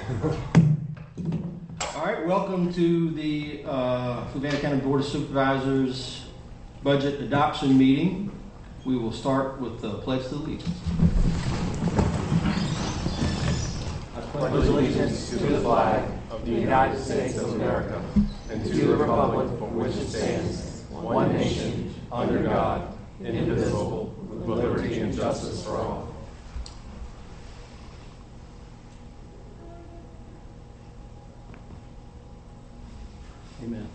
All right, welcome to the Fluvanna County Board of Supervisors budget adoption meeting. We will start with the Pledge of Allegiance. I pledge allegiance to the flag of the United States of America and to the republic for which it stands, one nation, under God, indivisible, with liberty and justice for all. Amen.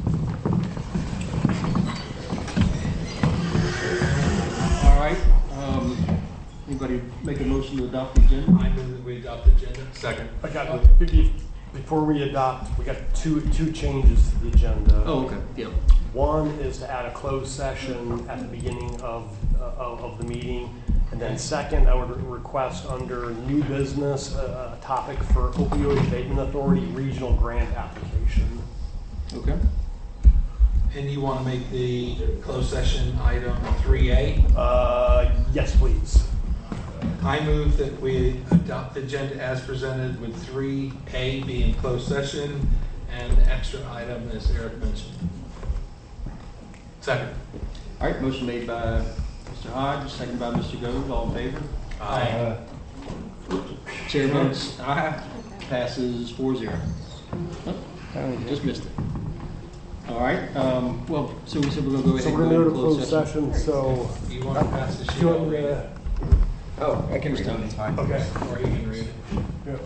All right. Anybody make a motion to adopt the agenda? I move that we adopt the agenda. Second. I got before we adopt, we got two changes to the agenda. Oh, okay. Yeah. One is to add a closed session at the beginning of the meeting, and then second, I would request under new business a topic for opioid abatement authority regional grant application. Okay. And you want to make the closed session item 3A? Yes, please. I move that we adopt the agenda as presented with 3A being closed session and the extra item as Eric mentioned. Second. All right, motion made by Mr. Hodge, second by Mr. Gold. All in favor? Aye. Chair votes aye. Passes 4-0. Oh, just missed it. All right. Well, so we said we're going to go ahead So and we're go going to into go to closed session. So You want to pass the sheet do you want over? me to? Oh, I can read it. It's fine. Okay. Or you can read it. Yeah.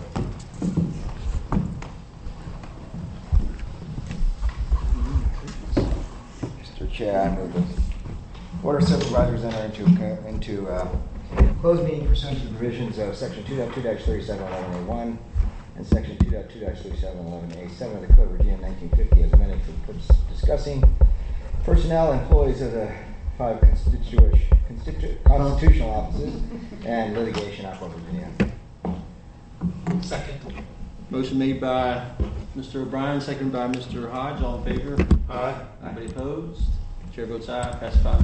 Mr. Chair, I move the Board of Supervisors enter into closed meeting pursuant to the provisions of Section 2.2-3711A1 and Section 2.2-3711A7 of the Code of Virginia 1950 as amended for the purpose of discussing personnel, employees of the 5 constitutional offices and litigation out of Virginia. Second. Motion made by Mr. O'Brien, seconded by Mr. Hodge. All in favor? Aye. Anybody opposed? Chair votes aye. Passes 5-0.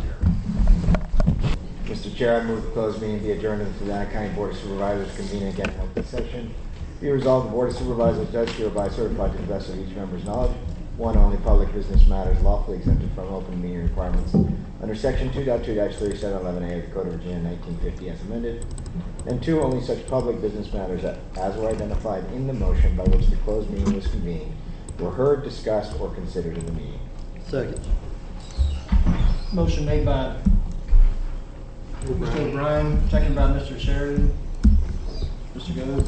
Mr. Chair, I move the closed meeting be adjourned and the Fluvanna County Board of Supervisors convene again in open session. Be resolved, the Board of Supervisors does hereby certify to the best of each member's knowledge, one, only public business matters lawfully exempted from open meeting requirements under Section 2.2-3711A of the Code of Virginia 1950 as amended, and 2, only such public business matters as were identified in the motion by which the closed meeting was convened were heard, discussed, or considered in the meeting. Second. Motion made by Mr. O'Brien, seconded by Mr. Sheridan. Mr. Goode.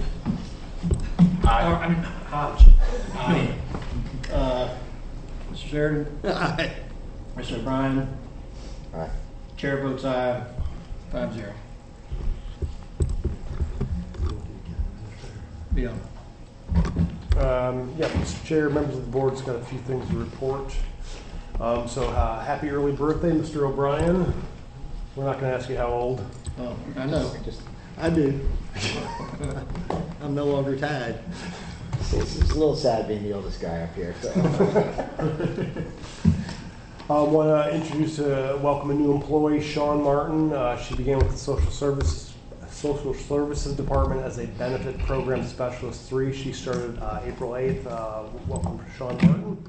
I mean, Hodge. Aye. Mr. Sheridan. Aye. Mr. O'Brien. Aye. Chair votes aye. 5-0. Yeah. Yeah, Mr. Chair, members of the board's got a few things to report. Happy early birthday, Mr. O'Brien. We're not going to ask you how old. Oh, I know. I do. I'm no longer tied. It's a little sad being the oldest guy up here. So. I want to welcome a new employee, Sean Martin. She began with the Social Services Department as a Benefit Program Specialist 3. She started April 8th. Welcome, Sean Martin.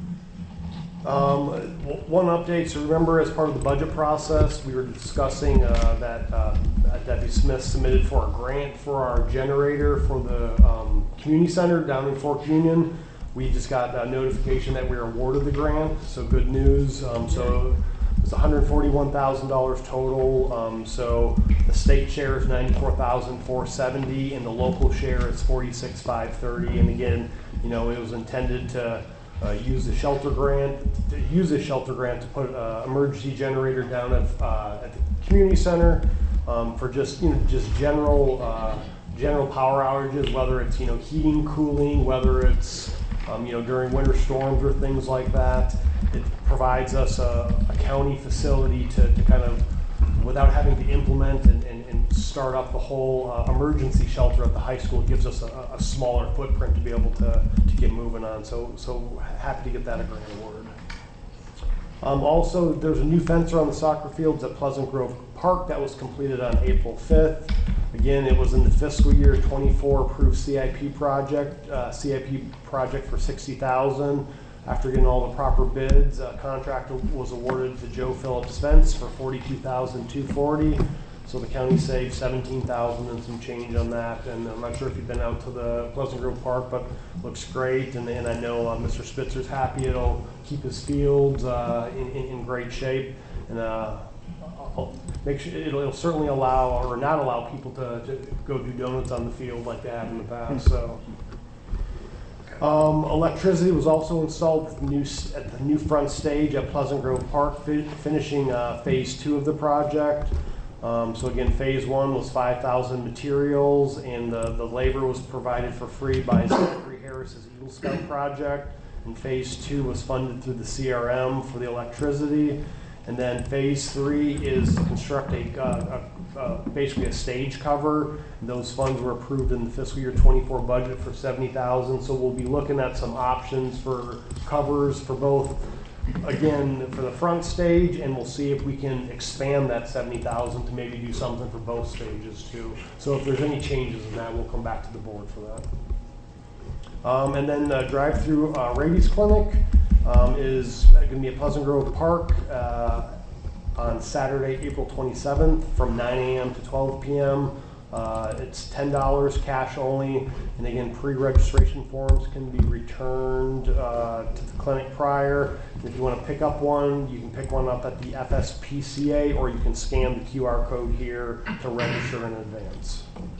One update, so remember as part of the budget process, we were discussing that Debbie Smith submitted for a grant for our generator for the community center down in Fork Union. We just got a notification that we were awarded the grant, so good news. So it's $141,000 total. So the state share is $94,470, and the local share is $46,530. And again, it was intended to use the shelter grant to put an emergency generator down at the community center for just general power outages, whether it's heating, cooling, whether it's during winter storms or things like that. It provides us a county facility to kind of, without having to implement and start up the whole emergency shelter at the high school. It gives us a smaller footprint to be able to get moving on. So happy to get that a grant award. Also, there's a new fence around the soccer fields at Pleasant Grove Park that was completed on April 5th. Again, it was in the fiscal year 24 approved CIP project for $60,000. After getting all the proper bids, a contract was awarded to Joe Phillips Fence for $42,240. So the county saved $17,000 and some change on that. And I'm not sure if you've been out to the Pleasant Grove Park, but looks great. And I know Mr. Spitzer's happy. It'll keep his fields in great shape. And make sure it'll certainly allow or not allow people to go do donuts on the field like they have in the past. So. Electricity was also installed at the new front stage at Pleasant Grove Park, finishing phase 2 of the project. So again, phase 1 was 5,000 materials, and the labor was provided for free by Zachary Harris's Eagle Scout project. And phase 2 was funded through the CRM for the electricity. And then phase 3 is to construct basically a stage cover. And those funds were approved in the fiscal year 24 budget for $70,000. So we'll be looking at some options for covers for both, again, for the front stage, and we'll see if we can expand that $70,000 to maybe do something for both stages too. So if there's any changes in that, we'll come back to the board for that. And then drive-through rabies clinic is going to be at Pleasant Grove Park on Saturday, April 27th from 9 a.m. to 12 p.m. It's $10 cash only, and again, pre-registration forms can be returned to the clinic prior. And if you want to pick up one, you can pick one up at the FSPCA, or you can scan the QR code here to register in advance.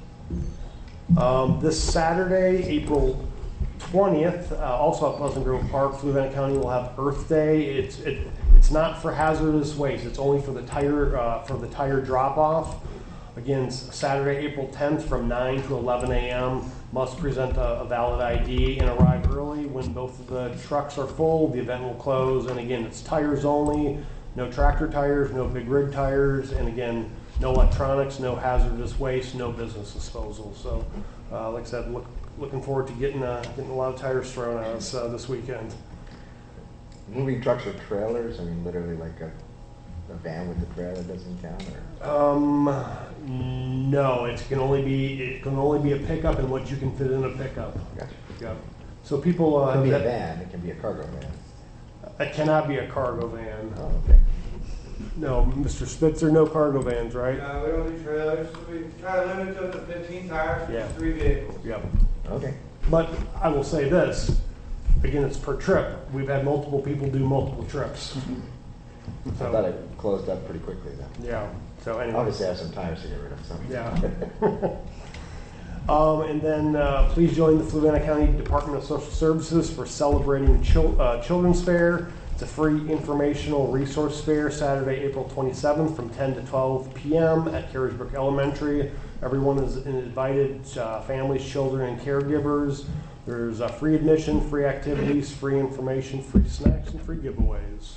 This Saturday, April 20th, also at Pleasant Grove Park, Fluvanna County will have Earth Day. It's not for hazardous waste. It's only for the tire drop-off. Again, Saturday, April 10th from 9 to 11 a.m. Must present a valid ID and arrive early. When both of the trucks are full, the event will close. And again, it's tires only, no tractor tires, no big rig tires, and again, no electronics, no hazardous waste, no business disposal. So, like I said, looking forward to getting a lot of tires thrown at us this weekend. Moving trucks or trailers? I mean, literally like a van with a trailer doesn't count, or? No, it can only be a pickup and what you can fit in a pickup. Gotcha. Yeah. So people. It can be a van. It can be a cargo van. It cannot be a cargo van. Oh, okay. No, Mr. Spitzer, no cargo vans, right? We don't do trailers. We try to limit it to 15 tires Yeah. for 3 vehicles. Yep. Okay. But I will say this, again, it's per trip. We've had multiple people do multiple trips. I thought it closed up pretty quickly then. Yeah. So anyway. Obviously, I have some tires to get rid of. So. Yeah. And then please join the Fluvanna County Department of Social Services for celebrating Children's Fair. It's a free informational resource fair Saturday, April 27th from 10 to 12 p.m. at Carriesbrook Elementary. Everyone is invited, families, children, and caregivers. There's free admission, free activities, free information, free snacks, and free giveaways.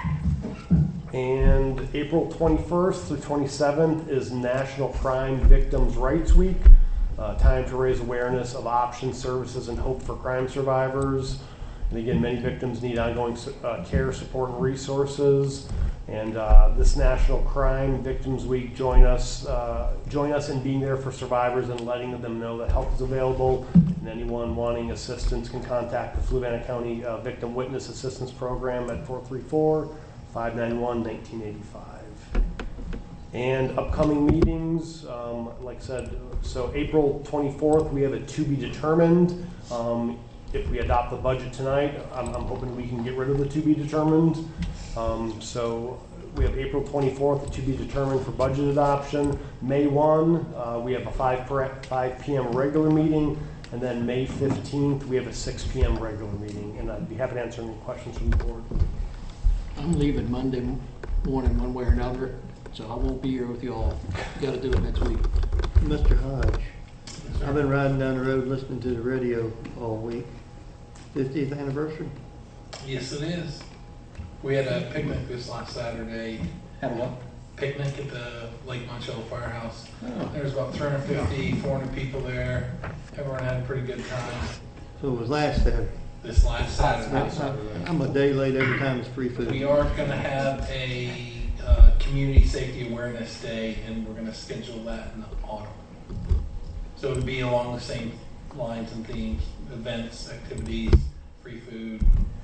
And April 21st through 27th is National Crime Victims' Rights Week. Time to raise awareness of options, services, and hope for crime survivors. And again, many victims need ongoing care, support, and resources. And this National Crime Victims Week, join us in being there for survivors and letting them know that help is available. And anyone wanting assistance can contact the Fluvanna County Victim Witness Assistance Program at 434-591-1985. And upcoming meetings, like I said, so April 24th, we have a to be determined. If we adopt the budget tonight, I'm hoping we can get rid of the to be determined. So we have April 24th to be determined for budget adoption. May 1, we have a 5 p.m. regular meeting. And then May 15th, we have a 6 p.m. regular meeting. And I'd be happy to answer any questions from the board. I'm leaving Monday morning one way or another, so I won't be here with you all. Got to do it next week. Mr. Hodge, I've been riding down the road listening to the radio all week. 50th anniversary? Yes, it is. We had a picnic this last Saturday. Had what? Picnic at the Lake Monticello Firehouse. Oh. There was about 350, 400 people there. Everyone had a pretty good time. So it was last Saturday. this last Saturday. I'm a day late every time it's free food. We are going to have a Community Safety Awareness Day, and we're going to schedule that in the autumn. So it'll be along the same lines and themes, events, activities, free food.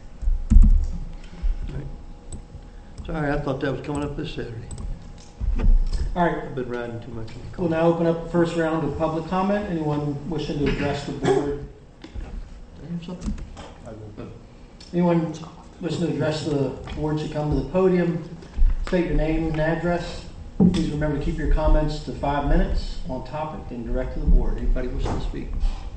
Sorry, I thought that was coming up this Saturday. All right, I've been riding too much. we'll now open up the first round of public comment. Anyone wishing to address the board? Anyone wishing to address the board should come to the podium, state your name and address. Please remember to keep your comments to 5 minutes on topic and direct to the board. Anybody wishing to speak?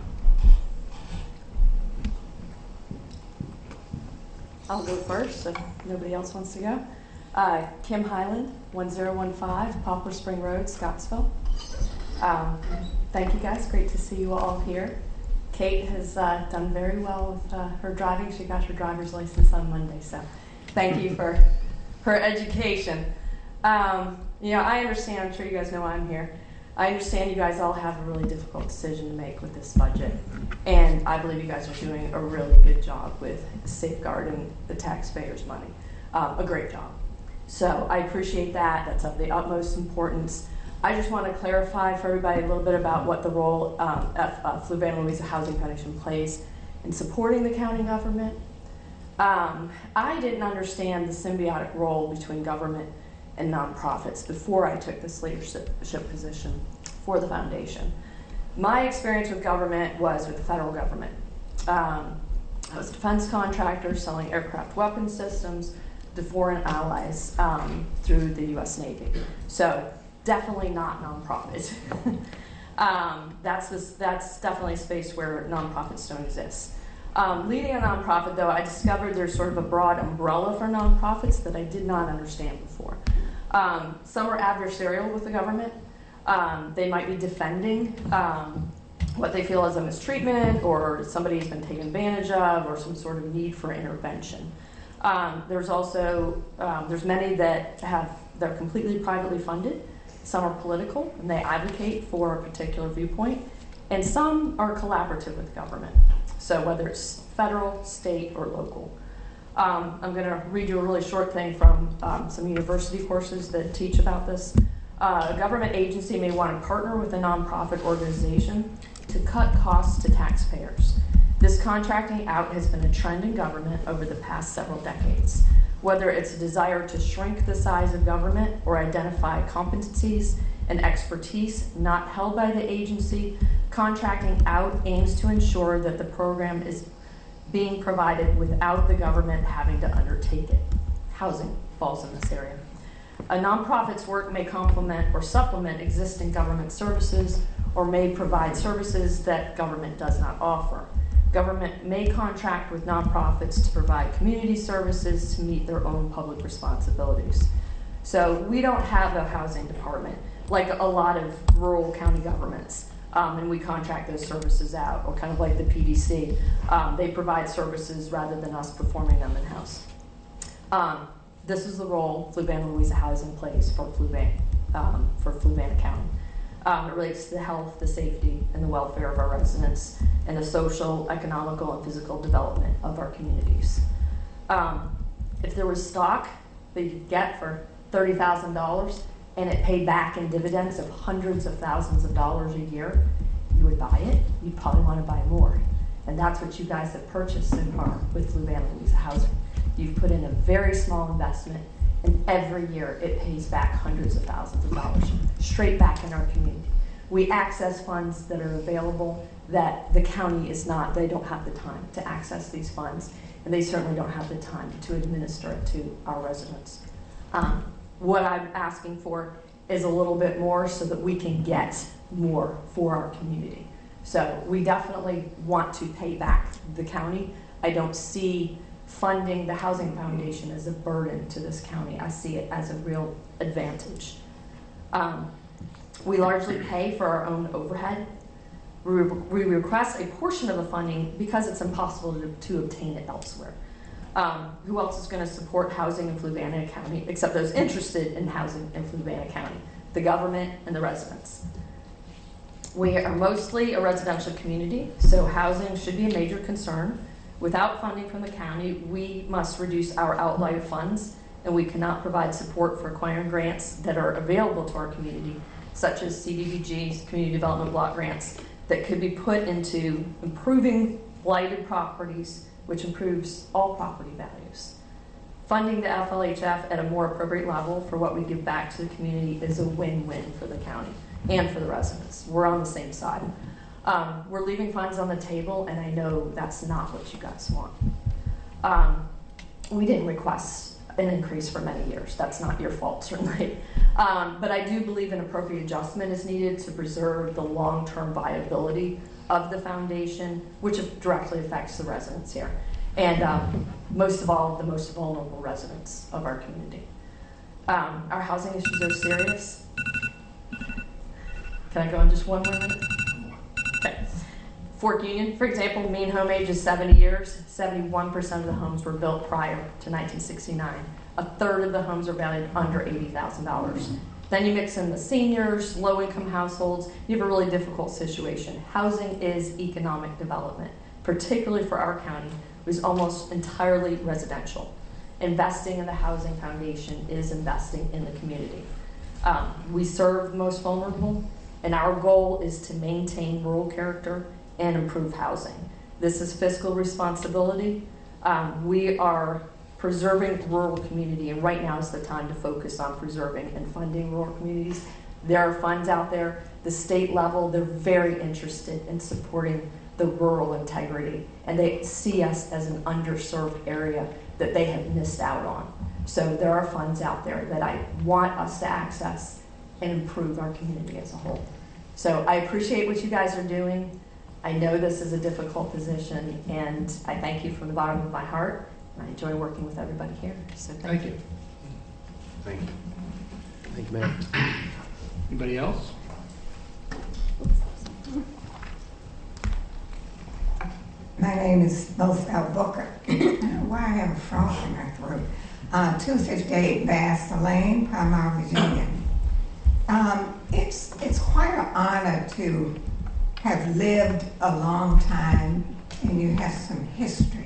I'll go first if nobody else wants to go. Kim Highland, 1015 Poplar Spring Road, Scottsville. Thank you guys. Great to see you all here. Kate has done very well with her driving. She got her driver's license on Monday, so thank you for her education. I understand. I'm sure you guys know why I'm here. I understand you guys all have a really difficult decision to make with this budget, and I believe you guys are doing a really good job with safeguarding the taxpayers' money. A great job. So I appreciate that. That's of the utmost importance. I just want to clarify for everybody a little bit about what the role Fluvanna-Louisa Housing Foundation plays in supporting the county government. I didn't understand the symbiotic role between government and nonprofits before I took this leadership position for the foundation. My experience with government was with the federal government. I was a defense contractor selling aircraft weapon systems to foreign allies through the U.S. Navy. So definitely not nonprofit. That's definitely a space where nonprofits don't exist. Leading a nonprofit, though, I discovered there's sort of a broad umbrella for nonprofits that I did not understand before. Some are adversarial with the government. They might be defending what they feel is a mistreatment or somebody's been taken advantage of or some sort of need for intervention. There's also, there's many that they're completely privately funded. Some are political and they advocate for a particular viewpoint. And some are collaborative with government. So whether it's federal, state, or local. I'm going to read you a really short thing from some university courses that teach about this. A government agency may want to partner with a nonprofit organization to cut costs to taxpayers. This contracting out has been a trend in government over the past several decades. Whether it's a desire to shrink the size of government or identify competencies and expertise not held by the agency, contracting out aims to ensure that the program is being provided without the government having to undertake it. Housing falls in this area. A nonprofit's work may complement or supplement existing government services or may provide services that government does not offer. Government may contract with nonprofits to provide community services to meet their own public responsibilities. So we don't have a housing department like a lot of rural county governments. And we contract those services out, or kind of like the PDC. They provide services rather than us performing them in-house. This is the role Fluvanna-Louisa Housing plays for Fluvanna County. It relates to the health, the safety, and the welfare of our residents, and the social, economical, and physical development of our communities. If there was stock that you could get for $30,000, and it paid back in dividends of hundreds of thousands of dollars a year, you would buy it. You'd probably want to buy more. And that's what you guys have purchased so far with Fluvanna-Louisa Housing. You've put in a very small investment, and every year it pays back hundreds of thousands of dollars straight back in our community. We access funds that are available that the county is not, they don't have the time to access these funds, and they certainly don't have the time to administer it to our residents. What I'm asking for is a little bit more so that we can get more for our community. So we definitely want to pay back the county. I don't see funding the Housing Foundation as a burden to this county. I see it as a real advantage. We largely pay for our own overhead. We request a portion of the funding because it's impossible to obtain it elsewhere. Who else is going to support housing in Fluvanna County except those interested in housing in Fluvanna County? The government and the residents. We are mostly a residential community, so housing should be a major concern. Without funding from the county, we must reduce our outlay of funds, and we cannot provide support for acquiring grants that are available to our community, such as CDBG's Community Development Block Grants, that could be put into improving blighted properties, which improves all property values. Funding the FLHF at a more appropriate level for what we give back to the community is a win-win for the county and for the residents. We're on the same side. We're leaving funds on the table, and I know that's not what you guys want. We didn't request an increase for many years. That's not your fault, certainly. But I do believe an appropriate adjustment is needed to preserve the long-term viability of the foundation, which directly affects the residents here. And most of all, the most vulnerable residents of our community. Our housing issues are serious. Can I go on just one more minute? Okay. Fork Union, for example, mean home age is 70 years. 71% of the homes were built prior to 1969. A third of the homes are valued under $80,000. Then you mix in the seniors, low-income households, you have a really difficult situation. Housing is economic development, particularly for our county, which is almost entirely residential. Investing in the housing foundation is investing in the community. We serve the most vulnerable, and our goal is to maintain rural character and improve housing. This is fiscal responsibility. We are preserving the rural community, and right now is the time to focus on preserving and funding rural communities. There are funds out there. The state level, they're very interested in supporting the rural integrity, and they see us as an underserved area that they have missed out on. So there are funds out there that I want us to access and improve our community as a whole. So I appreciate what you guys are doing. I know this is a difficult position, and I thank you from the bottom of my heart. I enjoy working with everybody here. So thank you. Thank you. Thank you, ma'am. Anybody else? My name is Boswell Booker. I don't know why I have a frog in my throat. 258 Bass Lane, Palmyra, Virginia. It's quite an honor to have lived a long time, and you have some history.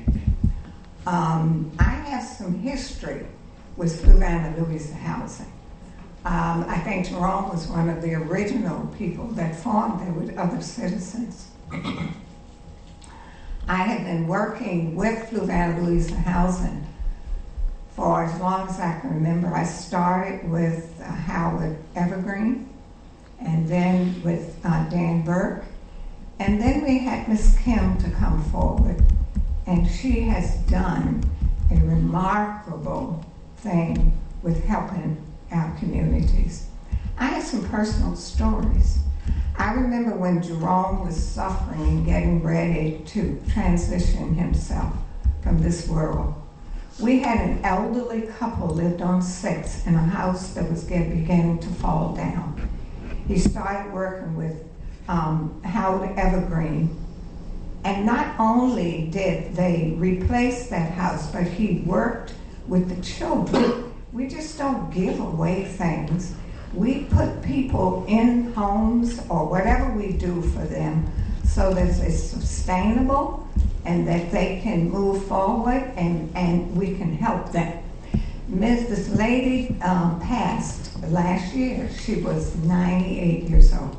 I have some history with Fluvanna-Louisa Housing. I think Jerome was one of the original people that formed it with other citizens. I have been working with Fluvanna-Louisa Housing for as long as I can remember. I started with Howard Evergreen, and then with Dan Burke, and then we had Miss Kim to come forward, and she has done a remarkable thing with helping our communities. I have some personal stories. I remember when Jerome was suffering and getting ready to transition himself from this world. We had an elderly couple lived on 6th in a house that was beginning to fall down. He started working with Howard Evergreen, and not only did they replace that house, but he worked with the children. We just don't give away things. We put people in homes or whatever we do for them so that it's sustainable and that they can move forward and we can help them. This lady passed last year. She was 98 years old.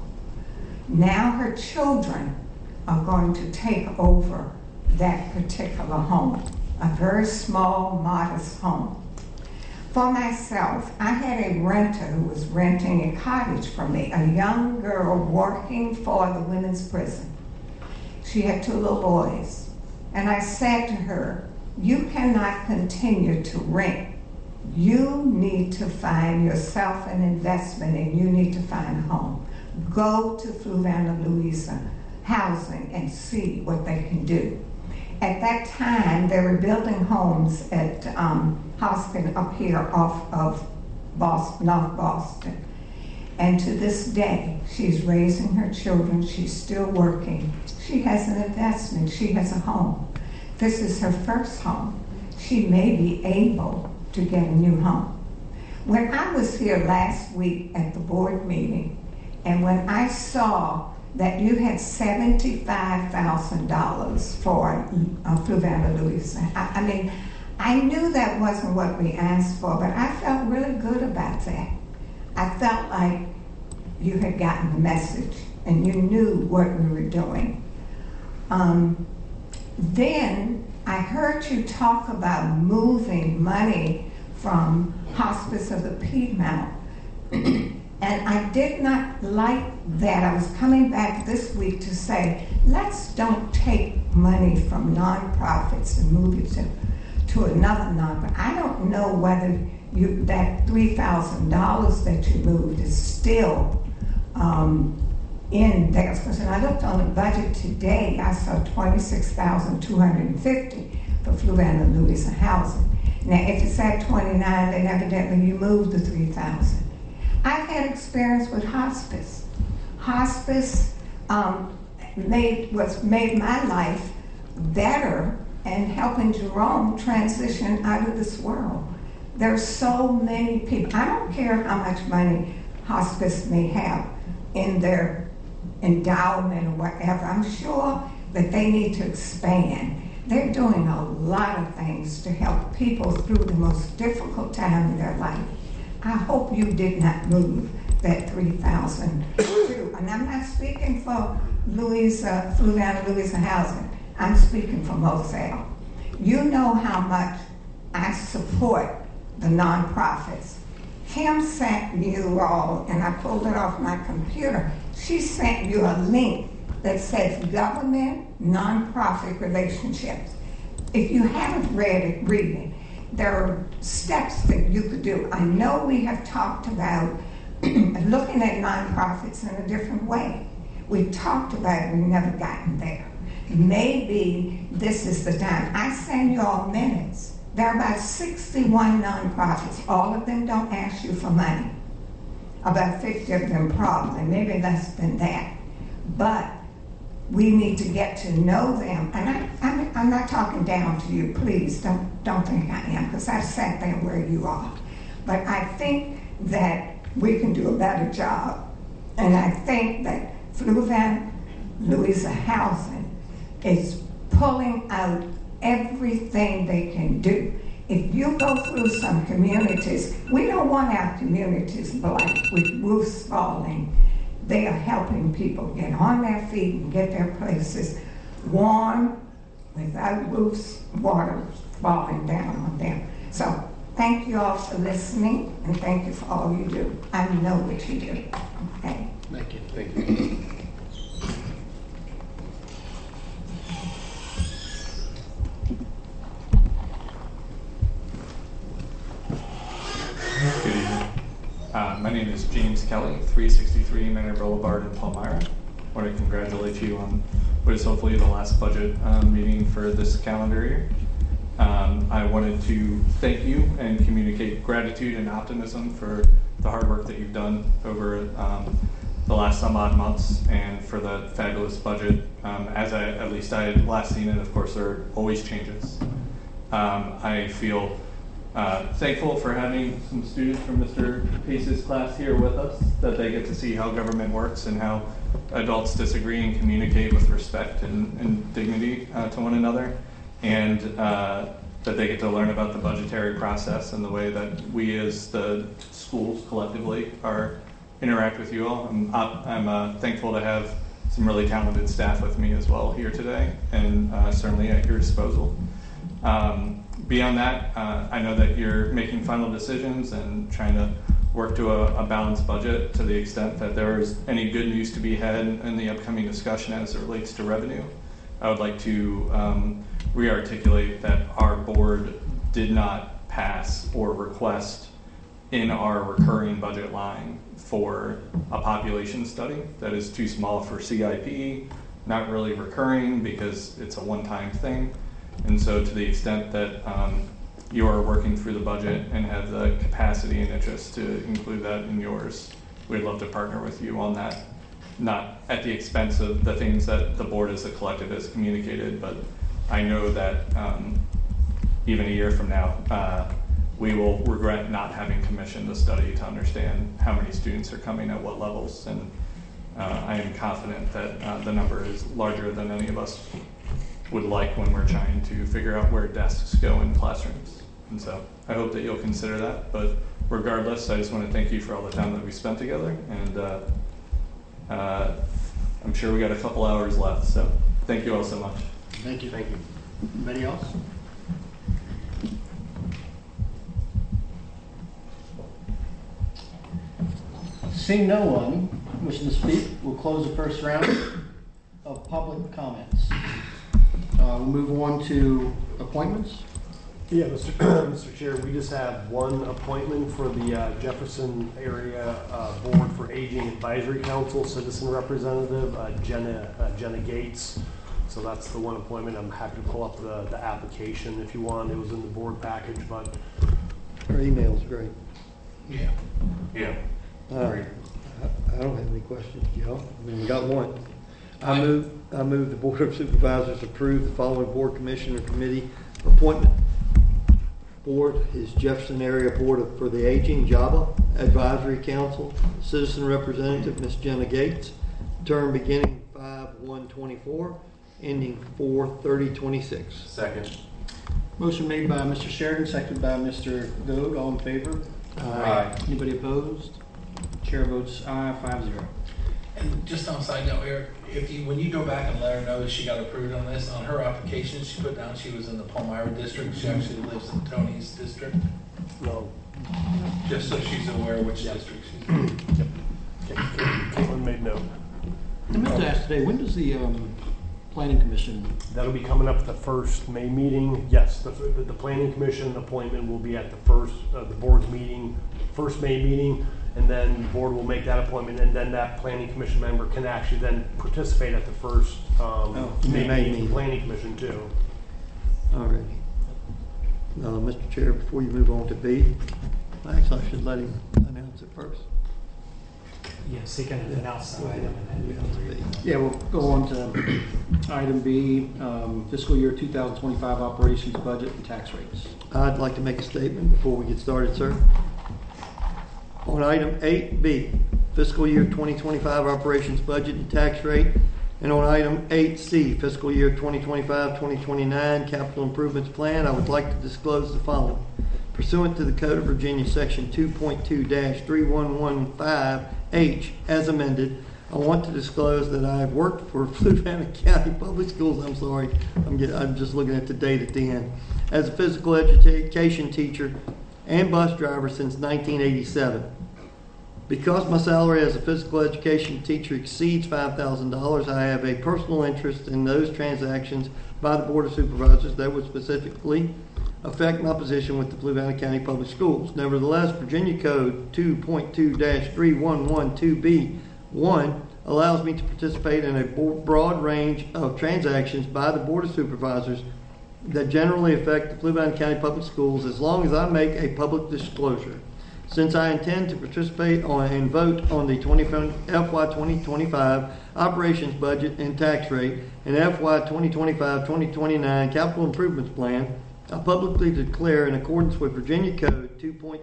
Now her children are going to take over that particular home, a very small, modest home. For myself, I had a renter who was renting a cottage from me, a young girl working for the women's prison. She had 2 little boys. And I said to her, you cannot continue to rent. You need to find yourself an investment, and you need to find a home. Go to Fluvanna-Louisa Housing and see what they can do. At that time, they were building homes at Hoskin up here off of Boston, North Boston. And to this day, she's raising her children. She's still working. She has an investment. She has a home. This is her first home. She may be able to get a new home. When I was here last week at the board meeting, and when I saw that you had $75,000 for Fluvanna Louisa. I mean, I knew that wasn't what we asked for, but I felt really good about that. I felt like you had gotten the message and you knew what we were doing. Then I heard you talk about moving money from Hospice of the Piedmont. And I did not like that. I was coming back this week to say, let's don't take money from nonprofits and move it to another nonprofit. I don't know whether that $3,000 that you moved is still in there. Because when I looked on the budget today, I saw $26,250 for Fluvanna Louisa housing. Now, if it's at 29, then evidently you moved the 3,000. I've had experience with hospice. Hospice made my life better and helping Jerome transition out of this world. There's so many people. I don't care how much money hospice may have in their endowment or whatever. I'm sure that they need to expand. They're doing a lot of things to help people through the most difficult time in their life. I hope you did not move that 3,000 too. And I'm not speaking for Fluvanna Louisa Housing. I'm speaking for Moselle. You know how much I support the nonprofits. Kim sent you all, and I pulled it off my computer, she sent you a link that says government nonprofit relationships. If you haven't read it, read it. There are steps that you could do. I know we have talked about looking at nonprofits in a different way. We've talked about it, we've never gotten there. Maybe this is the time. I send you all minutes. There are about 61 nonprofits. All of them don't ask you for money. About 50 of them probably, maybe less than that. But we need to get to know them. And I'm not talking down to you, please. Don't think I am, because I sat there where you are. But I think that we can do a better job. And I think that Fluvanna Louisa Housing is pulling out everything they can do. If you go through some communities, we don't want our communities black with roofs falling. They are helping people get on their feet and get their places warm without roofs, water falling down on them. So thank you all for listening, and thank you for all you do. I know what you do. Okay. Thank you. Thank you. Good evening. My name is James Kelly, 363 Manor Boulevard in Palmyra. I want to congratulate you on what is hopefully the last budget meeting for this calendar year. I wanted to thank you and communicate gratitude and optimism for the hard work that you've done over the last some odd months and for the fabulous budget. At least I had last seen it, of course, there are always changes. I feel thankful for having some students from Mr. Pace's class here with us, that they get to see how government works and how adults disagree and communicate with respect and dignity to one another, and that they get to learn about the budgetary process and the way that we as the schools collectively interact with you all. I'm thankful to have some really talented staff with me as well here today, and certainly at your disposal. Beyond that, I know that you're making final decisions and trying to work to a balanced budget to the extent that there is any good news to be had in the upcoming discussion as it relates to revenue. I would like to re-articulate that our board did not pass or request in our recurring budget line for a population study that is too small for CIP, not really recurring because it's a one-time thing. And so to the extent that you are working through the budget and have the capacity and interest to include that in yours, we'd love to partner with you on that, not at the expense of the things that the board as a collective has communicated, but I know that even a year from now, we will regret not having commissioned a study to understand how many students are coming at what levels. And I am confident that the number is larger than any of us would like when we're trying to figure out where desks go in classrooms. And so I hope that you'll consider that. But regardless, I just want to thank you for all the time that we spent together. And I'm sure we got a couple hours left. So thank you all so much. Thank you. Thank you. Anybody else? Seeing no one wishing to speak, we'll close the first round of public comments. We'll move on to appointments. Yeah, Mr. Chair, we just have one appointment for the Jefferson Area Board for Aging Advisory Council, citizen representative, Jenna Gates. So that's the one appointment. I'm happy to pull up the application if you want. It was in the board package, but. Her email's great. Yeah. Yeah. I don't have any questions, y'all. I mean, we got one. I move the Board of Supervisors approve the following board, commission, or committee appointment. Board is Jefferson Area Board for the Aging, JABA Advisory Council, citizen representative, Ms. Jenna Gates, term beginning 5/1/24, ending 4/30/26. Second. Motion made by Mr. Sheridan, seconded by Mr. Goode. All in favor? Aye. Anybody opposed? Chair votes aye, 5-0. And just on a side note, Eric, when you go back and let her know that she got approved on this, on her application, she put down she was in the Palmyra district. She actually lives in Tony's district. No. Just so she's aware which district she's in. Caitlin made note. I meant to ask today, when does the planning commission? That'll be coming up at the first May meeting. Yes, the planning commission appointment will be at the first, the board's meeting, first May meeting, and then the board will make that appointment, and then that planning commission member can actually then participate at the first May meeting, the planning commission too. All right. Mr. Chair, before you move on to B, actually I should let him announce it first. Yes, he can announce the item and then. Yeah, we'll go on to item B, fiscal year 2025 operations budget and tax rates. I'd like to make a statement before we get started, sir. On item 8B, fiscal year 2025 operations budget and tax rate, and on item 8C, fiscal year 2025-2029 capital improvements plan, I would like to disclose the following. Pursuant to the Code of Virginia, section 2.2-3115H, as amended, I want to disclose that I have worked for Fluvanna County Public Schools, I'm just looking at the date at the end, as a physical education teacher and bus driver since 1987. Because my salary as a physical education teacher exceeds $5,000, I have a personal interest in those transactions by the Board of Supervisors that would specifically affect my position with the Fluvanna County Public Schools. Nevertheless, Virginia Code 2.2-3112B1 allows me to participate in a broad range of transactions by the Board of Supervisors that generally affect the Fluvanna County Public Schools as long as I make a public disclosure. Since I intend to participate and vote on the FY 2025 operations budget and tax rate and FY 2025-2029 capital improvements plan, I publicly declare in accordance with Virginia Code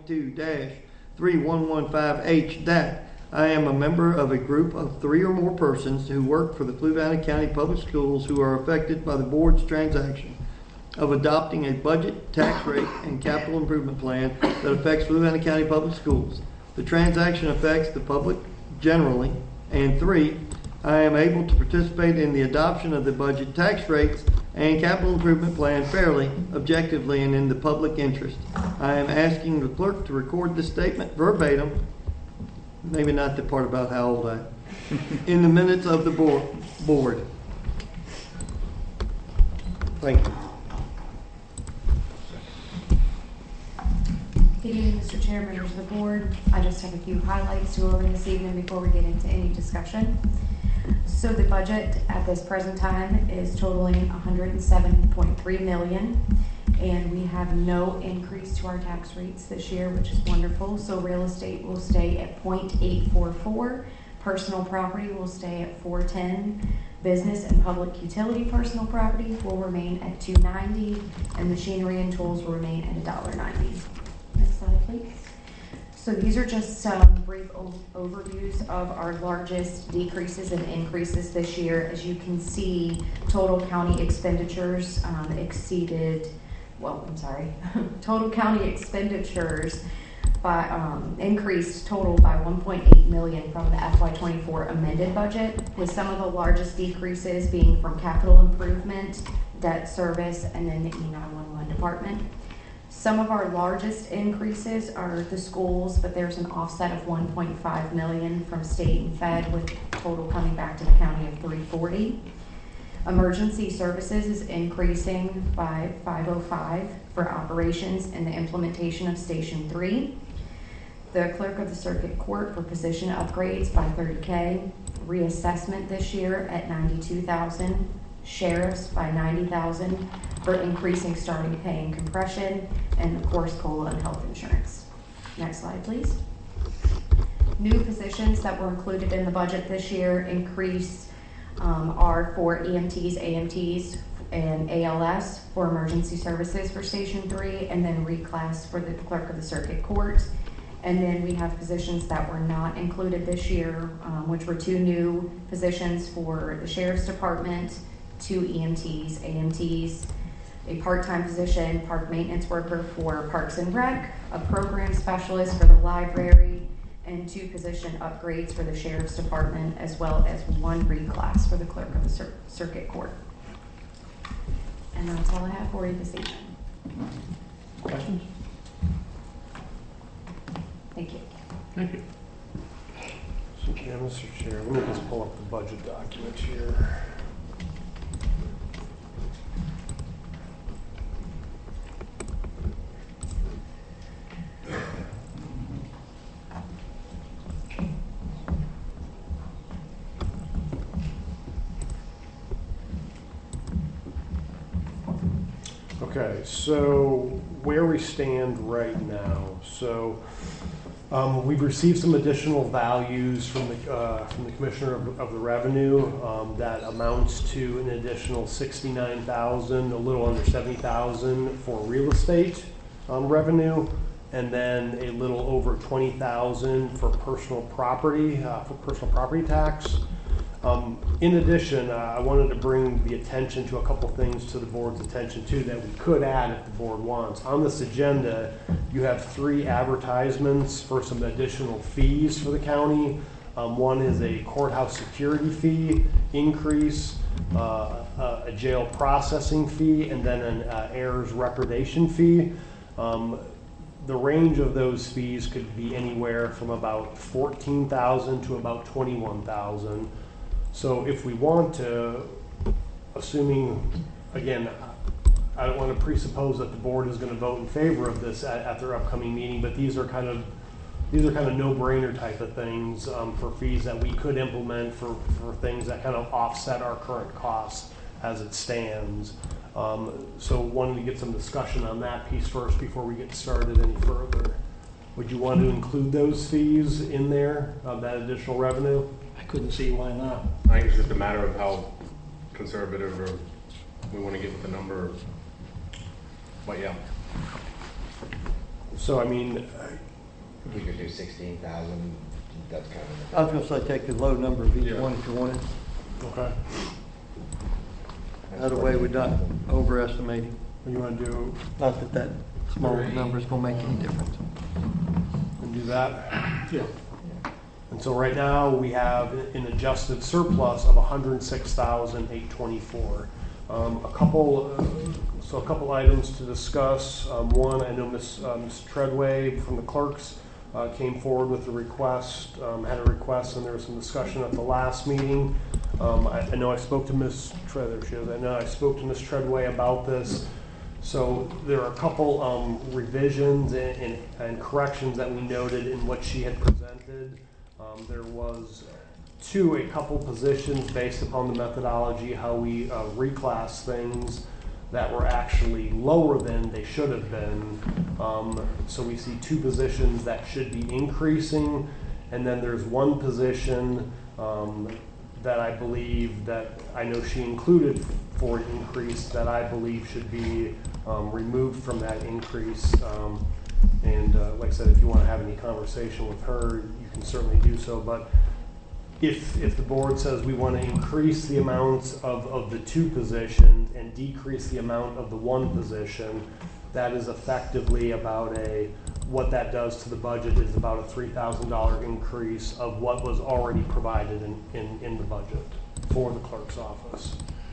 2.2-3115H that I am a member of a group of 3 or more persons who work for the Fluvanna County Public Schools who are affected by the board's transaction of adopting a budget, tax rate, and capital improvement plan that affects Fluvanna County Public Schools. The transaction affects the public generally. And 3, I am able to participate in the adoption of the budget, tax rates, and capital improvement plan fairly, objectively, and in the public interest. I am asking the clerk to record this statement verbatim, maybe not the part about how old I am, in the minutes of the board. Thank you. Good evening, Mr. Chair, members of the board. I just have a few highlights to go over this evening before we get into any discussion. So the budget at this present time is totaling $107.3 million, and we have no increase to our tax rates this year, which is wonderful. So real estate will stay at 0.844, personal property will stay at 410, business and public utility personal property will remain at $290, and machinery and tools will remain at $1.90. Next slide, please. So these are just some brief overviews of our largest decreases and increases this year. As you can see, total county expenditures total county expenditures increased total by 1.8 million from the FY24 amended budget, with some of the largest decreases being from capital improvement, debt service, and then the E911 department. Some of our largest increases are the schools, but there's an offset of 1.5 million from state and fed, with total coming back to the county of 340. Emergency services is increasing by 505 for operations and the implementation of Station 3. The clerk of the circuit court for position upgrades by 30K. Reassessment this year at 92,000. Sheriffs by 90,000 for increasing starting pay and compression, and of course COLA and health insurance. Next slide, please. New positions that were included in the budget this year increase are for EMTs, AMTs, and ALS for emergency services for Station 3, and then reclass for the clerk of the circuit court. And then we have positions that were not included this year, which were 2 new positions for the sheriff's department, 2 EMTs, AMTs, a part-time position, park maintenance worker for Parks and Rec, a program specialist for the library, and 2 position upgrades for the sheriff's department, as well as 1 reclass for the clerk of the circuit court. And that's all I have for you this evening. Questions? Thank you. Thank you. So, yeah, Mr. Chair, let me just pull up the budget document here. Okay, so where we stand right now. So we've received some additional values from the Commissioner of the Revenue that amounts to an additional 69,000, a little under 70,000 for real estate revenue, and then a little over 20,000 for personal property tax. In addition, I wanted to bring the attention to a couple things to the board's attention too that we could add if the board wants. On this agenda, you have 3 advertisements for some additional fees for the county. One is a courthouse security fee increase, a jail processing fee, and then an heirs recordation fee. The range of those fees could be anywhere from about $14,000 to about $21,000. So if we want to, assuming, again, I don't want to presuppose that the board is going to vote in favor of this at their upcoming meeting, but these are kind of no-brainer type of things for fees that we could implement for things that kind of offset our current costs as it stands. So wanted to get some discussion on that piece first before we get started any further. Would you want to include those fees in there, that additional revenue? I couldn't see why not. I think it's just a matter of how conservative or we want to get with the number. But yeah. So I mean, We could do 16,000. That's kind of. I was gonna say take the low number of each one if you wanted. okay. That way we're not overestimating. What do you want to do? Not that small number is gonna make any difference. And do that? Yeah. And so right now we have an adjusted surplus of 106,824. A couple items to discuss. One, I know Ms. Treadway from the clerks came forward with a request, had a request, and there was some discussion at the last meeting. I know I spoke to Ms. Treadway. I know I spoke to Ms. Treadway about this. So there are a couple revisions and corrections that we noted in what she had presented. There was a couple positions based upon the methodology, how we reclass things that were actually lower than they should have been. So we see 2 positions that should be increasing, and then there's 1 position that I believe that I know she included for an increase that I believe should be removed from that increase. And like I said, if you want to have any conversation with her, you can certainly do so. But if the board says we want to increase the amounts of the 2 positions and decrease the amount of the 1 position, that is effectively about what that does to the budget is about a $3,000 increase of what was already provided in the budget for the clerk's office.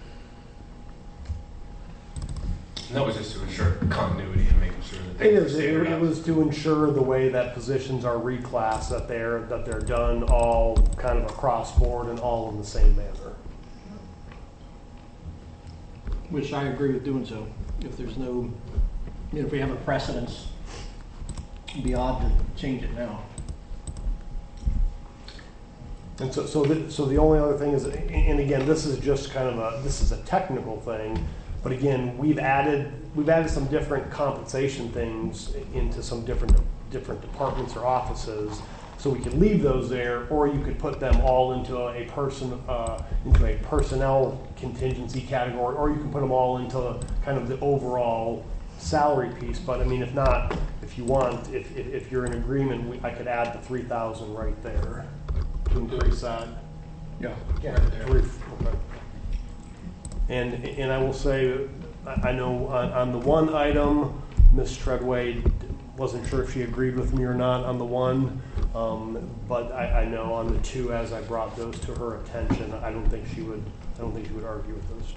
And that was just to ensure continuity and making sure that things are standardized. It was to ensure the way that positions are reclassed, that they're done all kind of across board and all in the same manner. Which I agree with doing so. If there's no, if we have a precedence, it'd be odd to change it now. And so the only other thing is, and again, this is just kind of a technical thing, but again, we've added some different compensation things into some different departments or offices. So we could leave those there, or you could put them all into a personnel contingency category, or you can put them all into kind of the overall salary piece. But I mean, if not, if you want, if you're in agreement, I could add the 3,000 right there to increase that. Yeah. Right there. Okay. And I will say, I know on the 1 item, Ms. Treadway wasn't sure if she agreed with me or not on the 1, but I know on the 2, as I brought those to her attention, I don't think she would argue with those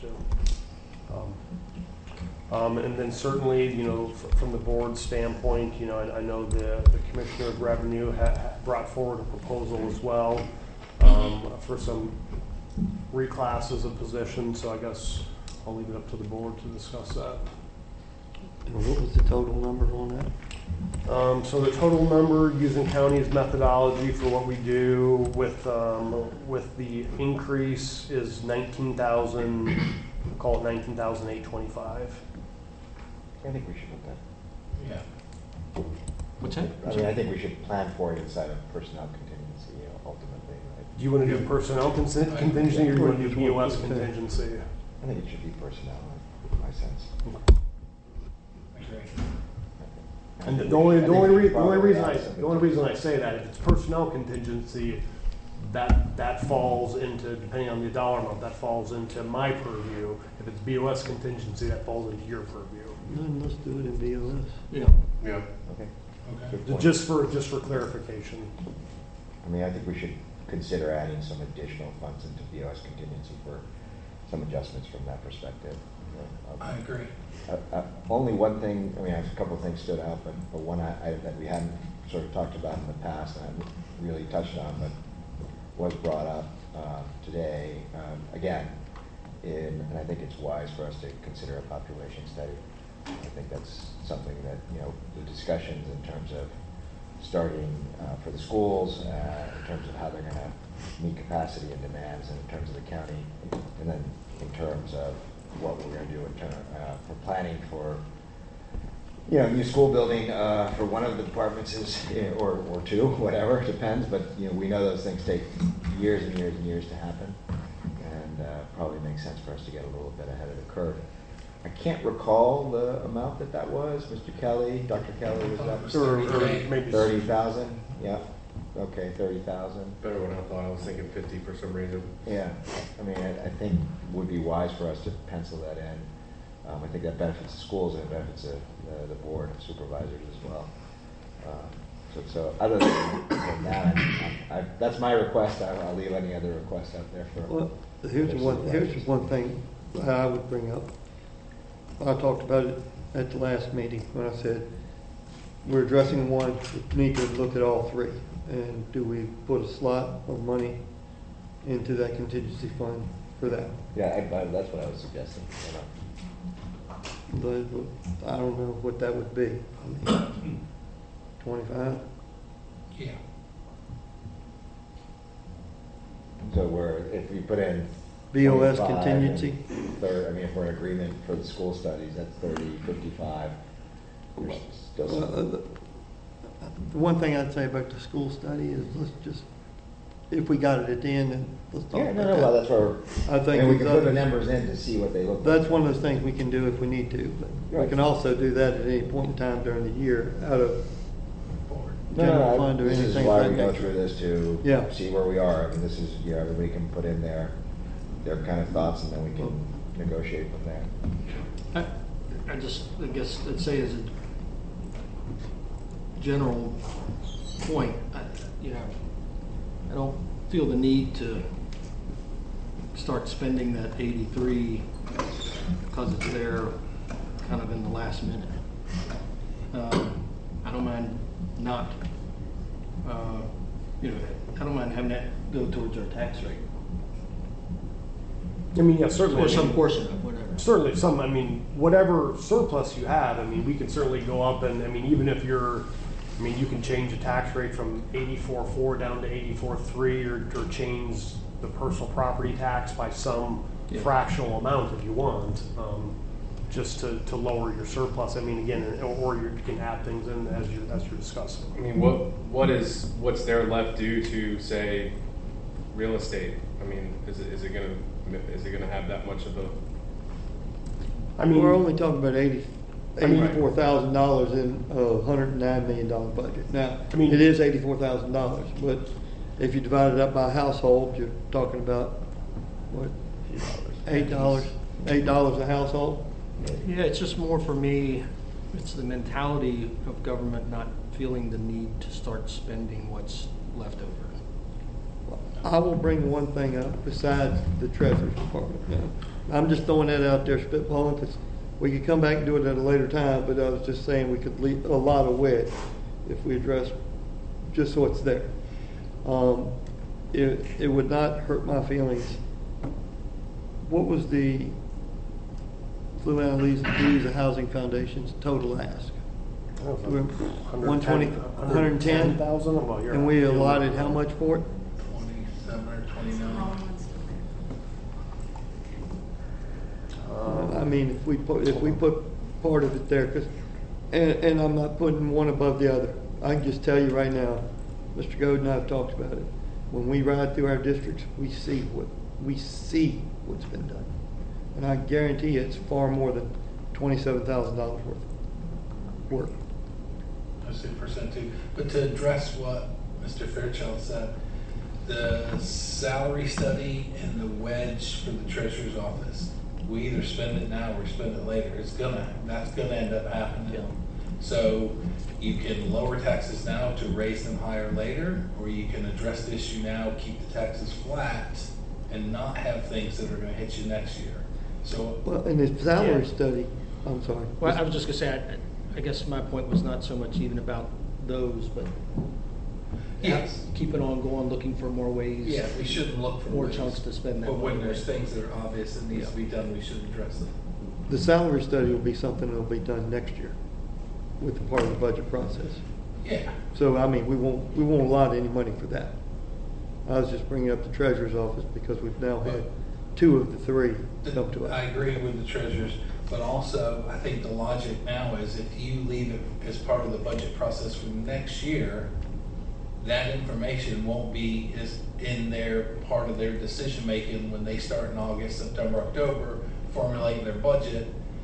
2. And then certainly, from the board standpoint, I know the Commissioner of Revenue brought forward a proposal as well for some reclasses of positions, so I guess I'll leave it up to the board to discuss that. And what was the total number on that? So the total number using county's methodology for what we do with the increase is 19,000. Call it 19,825. I think we should put that. Yeah. What's that? I mean, I think we should plan for it inside of personnel contingency, ultimately, right? Do you want to do personnel contingency, or do you want to do BOS contingency? I think it should be personnel, in my sense. Agree. And the only reason I say that, if it's personnel contingency, that falls into, depending on the dollar amount, that falls into my purview. If it's BOS contingency, that falls into your purview. Then let's do it in BOS. Yeah. Yeah. Okay. Okay. Good point. Just for clarification. I mean, I think we should consider adding some additional funds into BOS contingency for some adjustments from that perspective. I agree. Only one thing, I mean, a couple of things stood out, but one item that we hadn't sort of talked about in the past, and I haven't really touched on, but was brought up today, again, and I think it's wise for us to consider a population study. I think that's something that, the discussions in terms of starting for the schools, in terms of how they're going to meet capacity and demands, and in terms of the county, and then in terms of what we're going to do for planning for, new school building for one of the departments is, or 2, whatever, it depends. But we know those things take years and years and years to happen, and probably makes sense for us to get a little bit ahead of the curve. I can't recall the amount that was. Mr. Kelly, Dr. Kelly, was that Maybe 30,000? Yeah. Okay, 30,000. Better than I thought. I was thinking 50 for some reason. Yeah, I mean, I think it would be wise for us to pencil that in. I think that benefits the schools and it benefits the board of supervisors as well. So other than that, that's my request. I'll leave any other requests out there for. Well, here's one thing I would bring up. I talked about it at the last meeting when I said we're addressing one, we need to look at all 3. And do we put a slot of money into that contingency fund for that? Yeah, that's what I was suggesting. But I don't know what that would be. 25? Yeah. So if we put in BOS 25 contingency? if we're in agreement for the school studies, that's 30, 55. There's still some. The one thing I'd say about the school study is let's just if we got it at the end, then let's talk Yeah, about no, no, that. well, that's where, I I think mean, we can these put the other- numbers in to see what they look like. That's one of those things we can do if we need to, but we Right. can also do that at any point in time during the year out of No, general no, fund or this is anything why of we that go nature. through this to Yeah. see where we are. I mean, this is, you know, everybody can put in their kind of thoughts, and then we can negotiate from there. I guess, let's say as a general point, you know, I don't feel the need to start spending that 83 because it's there kind of in the last minute. I don't mind not, you know, I don't mind having that go towards our tax rate. I mean, yeah, certainly. Or I some mean, portion of whatever. Certainly some, I mean, whatever surplus you have, I mean, we can certainly go up and, I mean, even if you're, I mean, you can change the tax rate from 84.4 down to 84.3 or change the personal property tax by some fractional amount if you want, just to lower your surplus. I mean, again, or you can add things in as you're discussing. I mean, what's there left due to, say, real estate? I mean, is it gonna have that much of a? I mean, We're only talking about $84,000 in a $109 million budget. Now, I mean- it is $84,000, but if you divide it up by household, you're talking about, what, $8 a household? Yeah, it's just more for me, it's the mentality of government not feeling the need to start spending what's left over. I will bring one thing up besides the Treasury Department. Now, I'm just throwing that out there, spitballing, because we could come back and do it at a later time, but I was just saying we could leave a lot of width if we address, just so it's there. It would not hurt my feelings. What was the Fluvanna Louisa Housing Foundation's total ask? 120, 110,000, well, you're and we allotted how much for it? 27 or 29. I mean, if we put part of it there, because, and I'm not putting one above the other. I can just tell you right now, Mr. Gold and I have talked about it. When we ride through our districts, we see what's been done, and I guarantee you, it's far more than $27,000 worth of work. That's 2% too. But to address what Mr. Fairchild said, the salary study and the wedge for the treasurer's office, we either spend it now or spend it later. That's gonna end up happening. Yeah. So you can lower taxes now to raise them higher later, or you can address the issue now, keep the taxes flat, and not have things that are gonna hit you next year. So, Well, in the salary Yeah. study, I'm sorry. Well, I was just gonna say, I guess my point was not so much even about those, but yes, keep it on going, looking for more ways. yeah, we shouldn't look for More ways. chunks to spend that But when money. there's things that are obvious that needs to be done, we should address them. The salary study will be something that'll be done next year with the part of the budget process. Yeah. So, I mean, we won't allot any money for that. I was just bringing up the treasurer's office because we've now had two of the three come to I us. agree with the treasurers, but also I think the logic now is if you leave it as part of the budget process for next year, that information won't be as in their part of their decision making when they start in August, September, October, formulating their budget.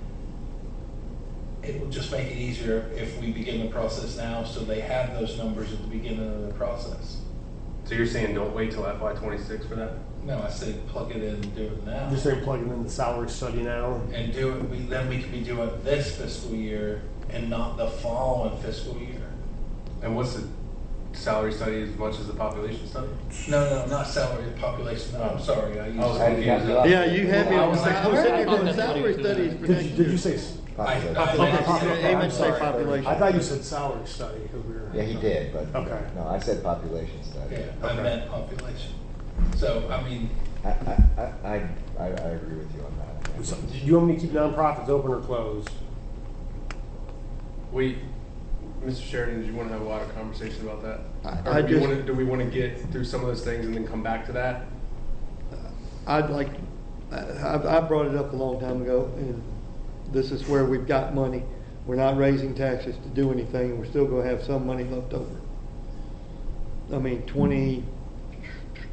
It will just make it easier if we begin the process now, so they have those numbers at the beginning of the process. So you're saying don't wait till FY26 for that? No, I say plug it in and do it now. Just saying plugging in the salary study now. And do it, then we can be doing this fiscal year and not the following fiscal year. And what's the salary study as much as the population study? No, not salary, population, no, I'm sorry, I used. I was confused. Yeah, you had me I on was like, salary, where? doing salary studies for next year. Did you say? Population. He meant to say I'm sorry. population. I thought you said salary study because we were. Yeah, he did, but, Okay. no, I said population study. Yeah, I meant population. So, I mean, I agree with you on that. So, do you want me to keep nonprofits open or closed? Mr. Sheridan, did you want to have a lot of conversation about that? I Or just- do we want to get through some of those things and then come back to that? I'd like, I brought it up a long time ago, and this is where we've got money. We're not raising taxes to do anything, and we're still gonna have some money left over. I mean,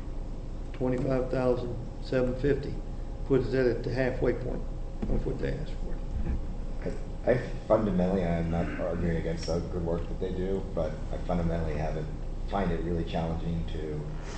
$25,750 puts that at the halfway point of what they asked for. I fundamentally, I'm not arguing against the good work that they do, but I fundamentally find it really challenging to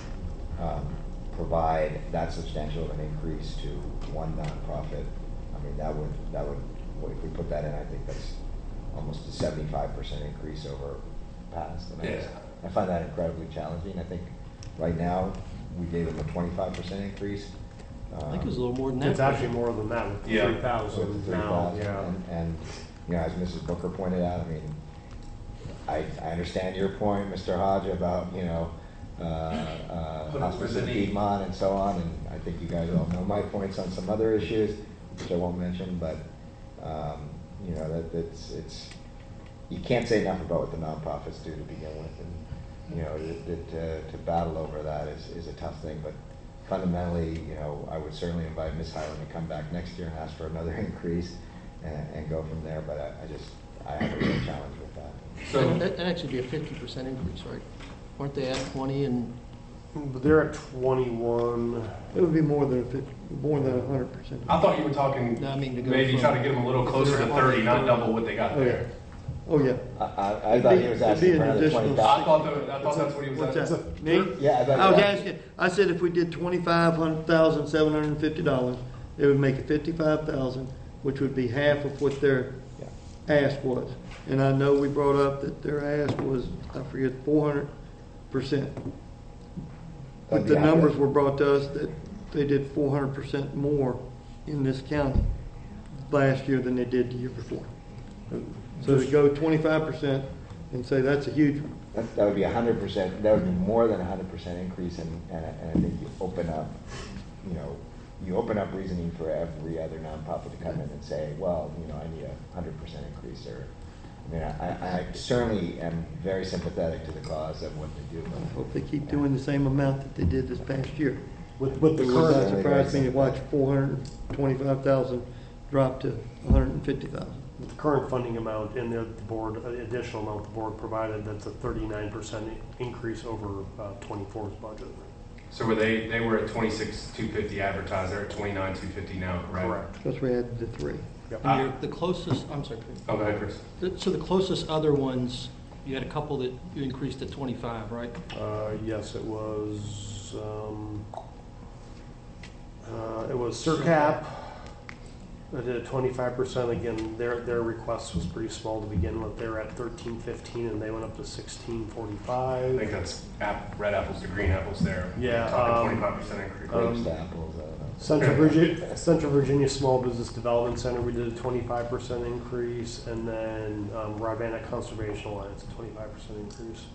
provide that substantial of an increase to one nonprofit. I mean, that would, if we put that in, I think that's almost a 75% increase over past. And I find that incredibly challenging. I think right now we gave them a 25% increase. I think it was a little more than that. It's actually more than that, with 3,000 now, yeah. And, you know, as Mrs. Booker pointed out, I mean, I understand your point, Mr. Hodge, about, you know, hospice in Piedmont and so on, and I think you guys all know my points on some other issues, which I won't mention, but, you know, it's, you can't say enough about what the nonprofits do to begin with, and, you know, to battle over that is a tough thing, but fundamentally, you know, I would certainly invite Ms. Highland to come back next year and ask for another increase and go from there, but I have a real challenge with that. So that'd actually be a 50% increase, right? Weren't they at 20 and? But they're at 21. It would be more than 100%. I thought you were talking, No, I mean to go maybe from- try to get them a little closer to 30, not double what they got Oh, yeah. there. Oh, yeah. I thought he was asking for another 20,000. I thought that's what he was What's asking. that? Me? Yeah, I thought I was you- asking, I said if we did $25,750, it would make it $55,000, which would be half of what their ask was. And I know we brought up that their ask was, I forget, 400%. But the numbers were brought to us that they did 400% more in this county last year than they did the year before. So to go 25% and say that's a huge, That would be 100%. That would be more than 100% increase, and I think you open up, you know, you open up reasoning for every other nonprofit to come in and say, well, you know, I need a 100% increase. Or, I mean, I certainly am very sympathetic to the cause of what they do. I hope they keep doing the same amount that they did this past year. With the It would not current, surprise me to watch 425,000 drop to 150,000. with the current funding amount in the board, additional amount the board provided, that's a 39% increase over 24's budget. So they were at 26,250 advertised, they're at 29,250 now, correct? Correct. Because we had the three. Yep. And the closest, I'm sorry, Chris. Oh, go ahead, Chris. So the closest other ones, you had a couple that you increased to 25, right? Yes, it was CERCAP. I did 25%. Again, their request was pretty small to begin with. They were at 13.15 and they went up to 16.45. I think that's red apples to green apples there. Yeah, Talking 25% increase. Grapes to apples, I don't know. Central Virginia Small Business Development Center, we did a 25% increase, and then Rivanna Conservation Alliance, a 25% increase.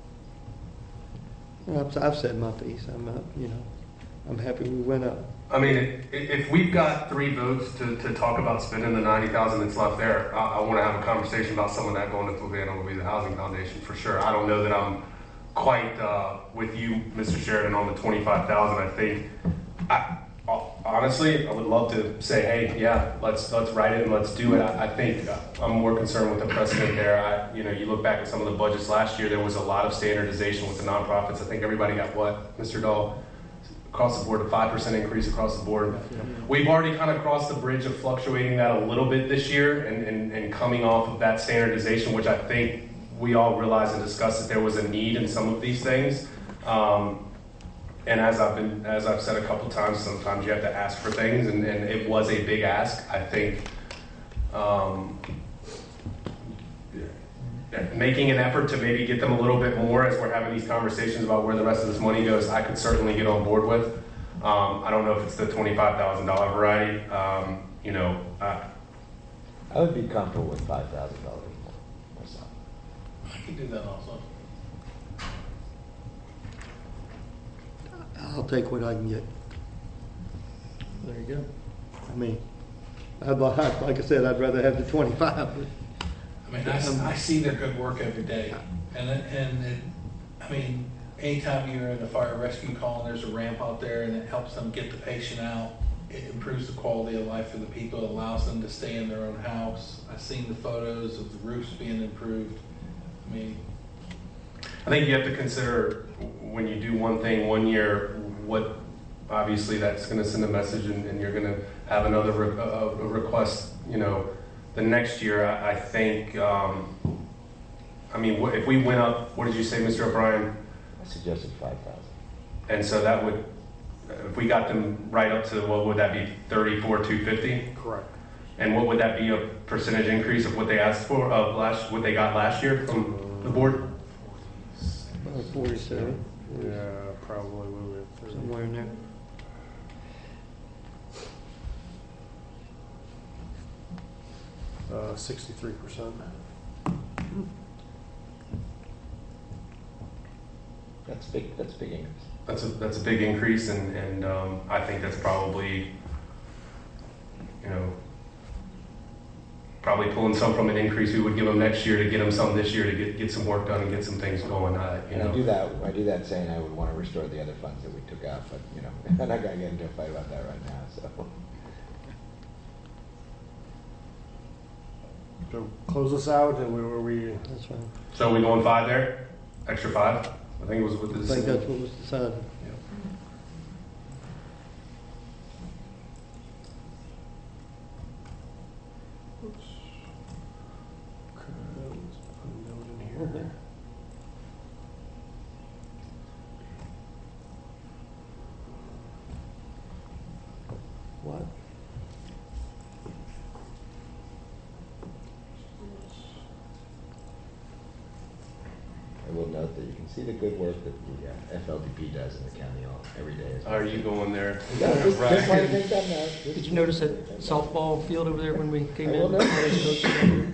I've said my piece. I'm not, you know, I'm happy we went up. I mean, if we've got 3 votes to talk about spending the 90,000 that's left there, I want to have a conversation about some of that going to Fluvanna will be the Housing Foundation for sure. I don't know that I'm quite with you, Mr. Sheridan, on the 25,000. I think, honestly, I would love to say, hey, yeah, let's write it and let's do it. I think I'm more concerned with the precedent there. You know, you look back at some of the budgets last year, there was a lot of standardization with the nonprofits. I think everybody got what, Mr. Dahl? Across the board, a 5% increase across the board. We've already kind of crossed the bridge of fluctuating that a little bit this year and coming off of that standardization, which I think we all realized and discussed that there was a need in some of these things. And as I've said a couple times, sometimes you have to ask for things, and it was a big ask. I think making an effort to maybe get them a little bit more as we're having these conversations about where the rest of this money goes, I could certainly get on board with. I don't know if it's the $25,000 variety. You know, I would be comfortable with $5,000 myself. I can do that also. I'll take what I can get. There you go. I mean, like I said, I'd rather have the 25. But I mean, I see their good work every day, and I mean, anytime you're in a fire rescue call and there's a ramp out there and it helps them get the patient out, it improves the quality of life for the people. It allows them to stay in their own house. I've seen the photos of the roofs being improved. I mean, I think you have to consider when you do one thing one year, what obviously that's gonna send a message and you're gonna have another a request, you know, the next year. I think, I mean, if we went up, what did you say, Mr. O'Brien? I suggested 5,000. And so that would, if we got them right up to, what would that be, 34,250? Correct. And what would that be, a percentage increase of what they asked for, of what they got last year from the board? About 47, Yeah, probably we would. somewhere in there. Uh, 63%. That's big. That's a big increase. That's a big increase, and I think that's probably, you know, probably pulling some from an increase we would give them next year to get them some this year to get some work done and get some things going. You And know, I do that saying I would want to restore the other funds that we took out, but you know, I'm not gonna get into a fight about that right now. So close this out, and we That's fine. so are we going 5 there? Extra 5? I think it was with I this. think that's what was decided. let's put a note in here. What? I will note that you can see the good work that the FLDP does in the county every day. Are you going there? Yeah, just want to make that note. Did you notice that softball field over there when we came I in? will note.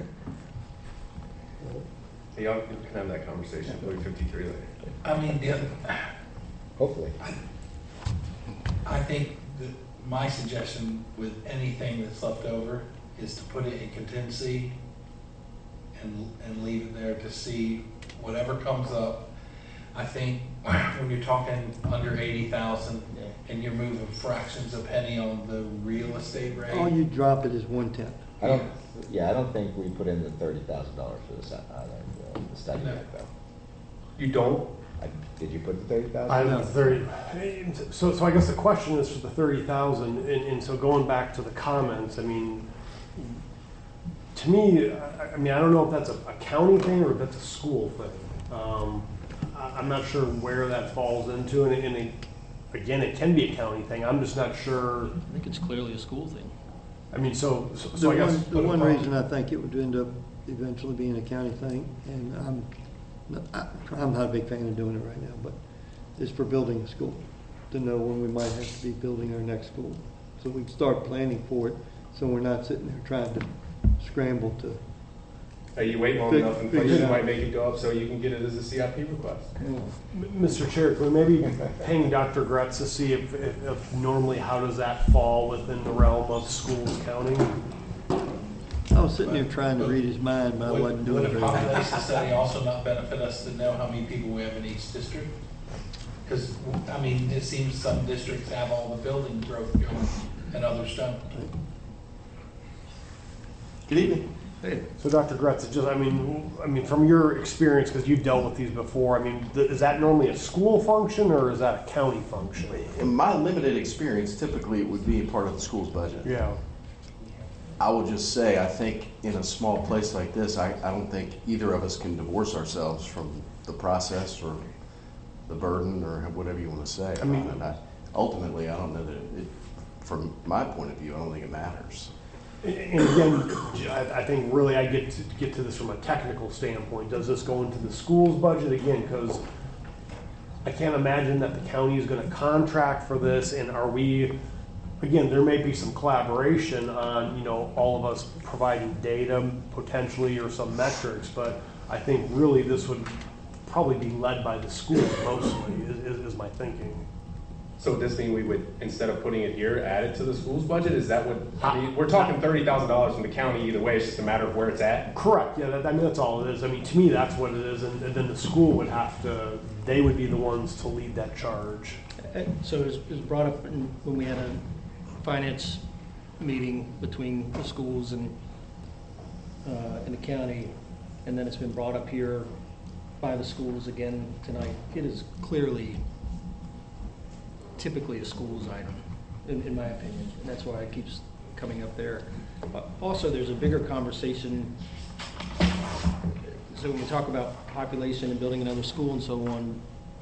Y'all can have that conversation. We're 53 later. I mean, Hopefully. I think that my suggestion with anything that's left over is to put it in contingency and leave it there to see whatever comes up. I think when you're talking under 80,000 and you're moving fractions of penny on the real estate rate. All you drop it is 1/10. I don't think we put in the $30,000 for the study No. yet, though. You don't? Did you put the 30,000? I know 30. So I guess the question is for the 30,000, and so going back to the comments, I mean, to me, I mean, I don't know if that's a county thing or if that's a school thing. I'm not sure where that falls into, and again, it can be a county thing. I'm just not sure. I think it's clearly a school thing. I mean, so I guess The one reason I think it would end up eventually being a county thing, and I'm not a big fan of doing it right now, but is for building a school, to know when we might have to be building our next school. So we can start planning for it, so we're not sitting there trying to scramble to. You wait long enough, inflation might make it go up, so you can get it as a CIP request. Mr. Chair, can we maybe ping Dr. Gretz to see if normally how does that fall within the realm of schools counting? I was sitting there trying to read his mind, but I wasn't doing Would it a very well. population study also not benefit us to know how many people we have in each district? Because, I mean, it seems some districts have all the building growth going and others don't. Good evening. Hey, So Dr. Gretz, just, I mean, from your experience, because you've dealt with these before, I mean, is that normally a school function or is that a county function? In my limited experience, typically it would be a part of the school's budget. Yeah. I will just say, I think in a small place like this, I don't think either of us can divorce ourselves from the process or the burden or whatever you want to say. I mean- Ultimately, I don't know that from my point of view, I don't think it matters. And again, I think really I get to this from a technical standpoint. Does this go into the school's budget again? Because I can't imagine that the county is going to contract for this. And are we, again, there may be some collaboration on, you know, all of us providing data potentially or some metrics, but I think really this would probably be led by the school mostly is my thinking. So does this mean we would, instead of putting it here, add it to the school's budget? Is that what, I mean, we're talking $30,000 from the county either way, it's just a matter of where it's at? Correct, yeah, I mean, that's all it is. I mean, to me, that's what it is, and then the school would have to, they would be the ones to lead that charge. so it was brought up when we had a finance meeting between the schools and the county, and then it's been brought up here by the schools again tonight. It is clearly typically a schools item, in my opinion. And that's why it keeps coming up there. Also, there's a bigger conversation. So when we talk about population and building another school and so on,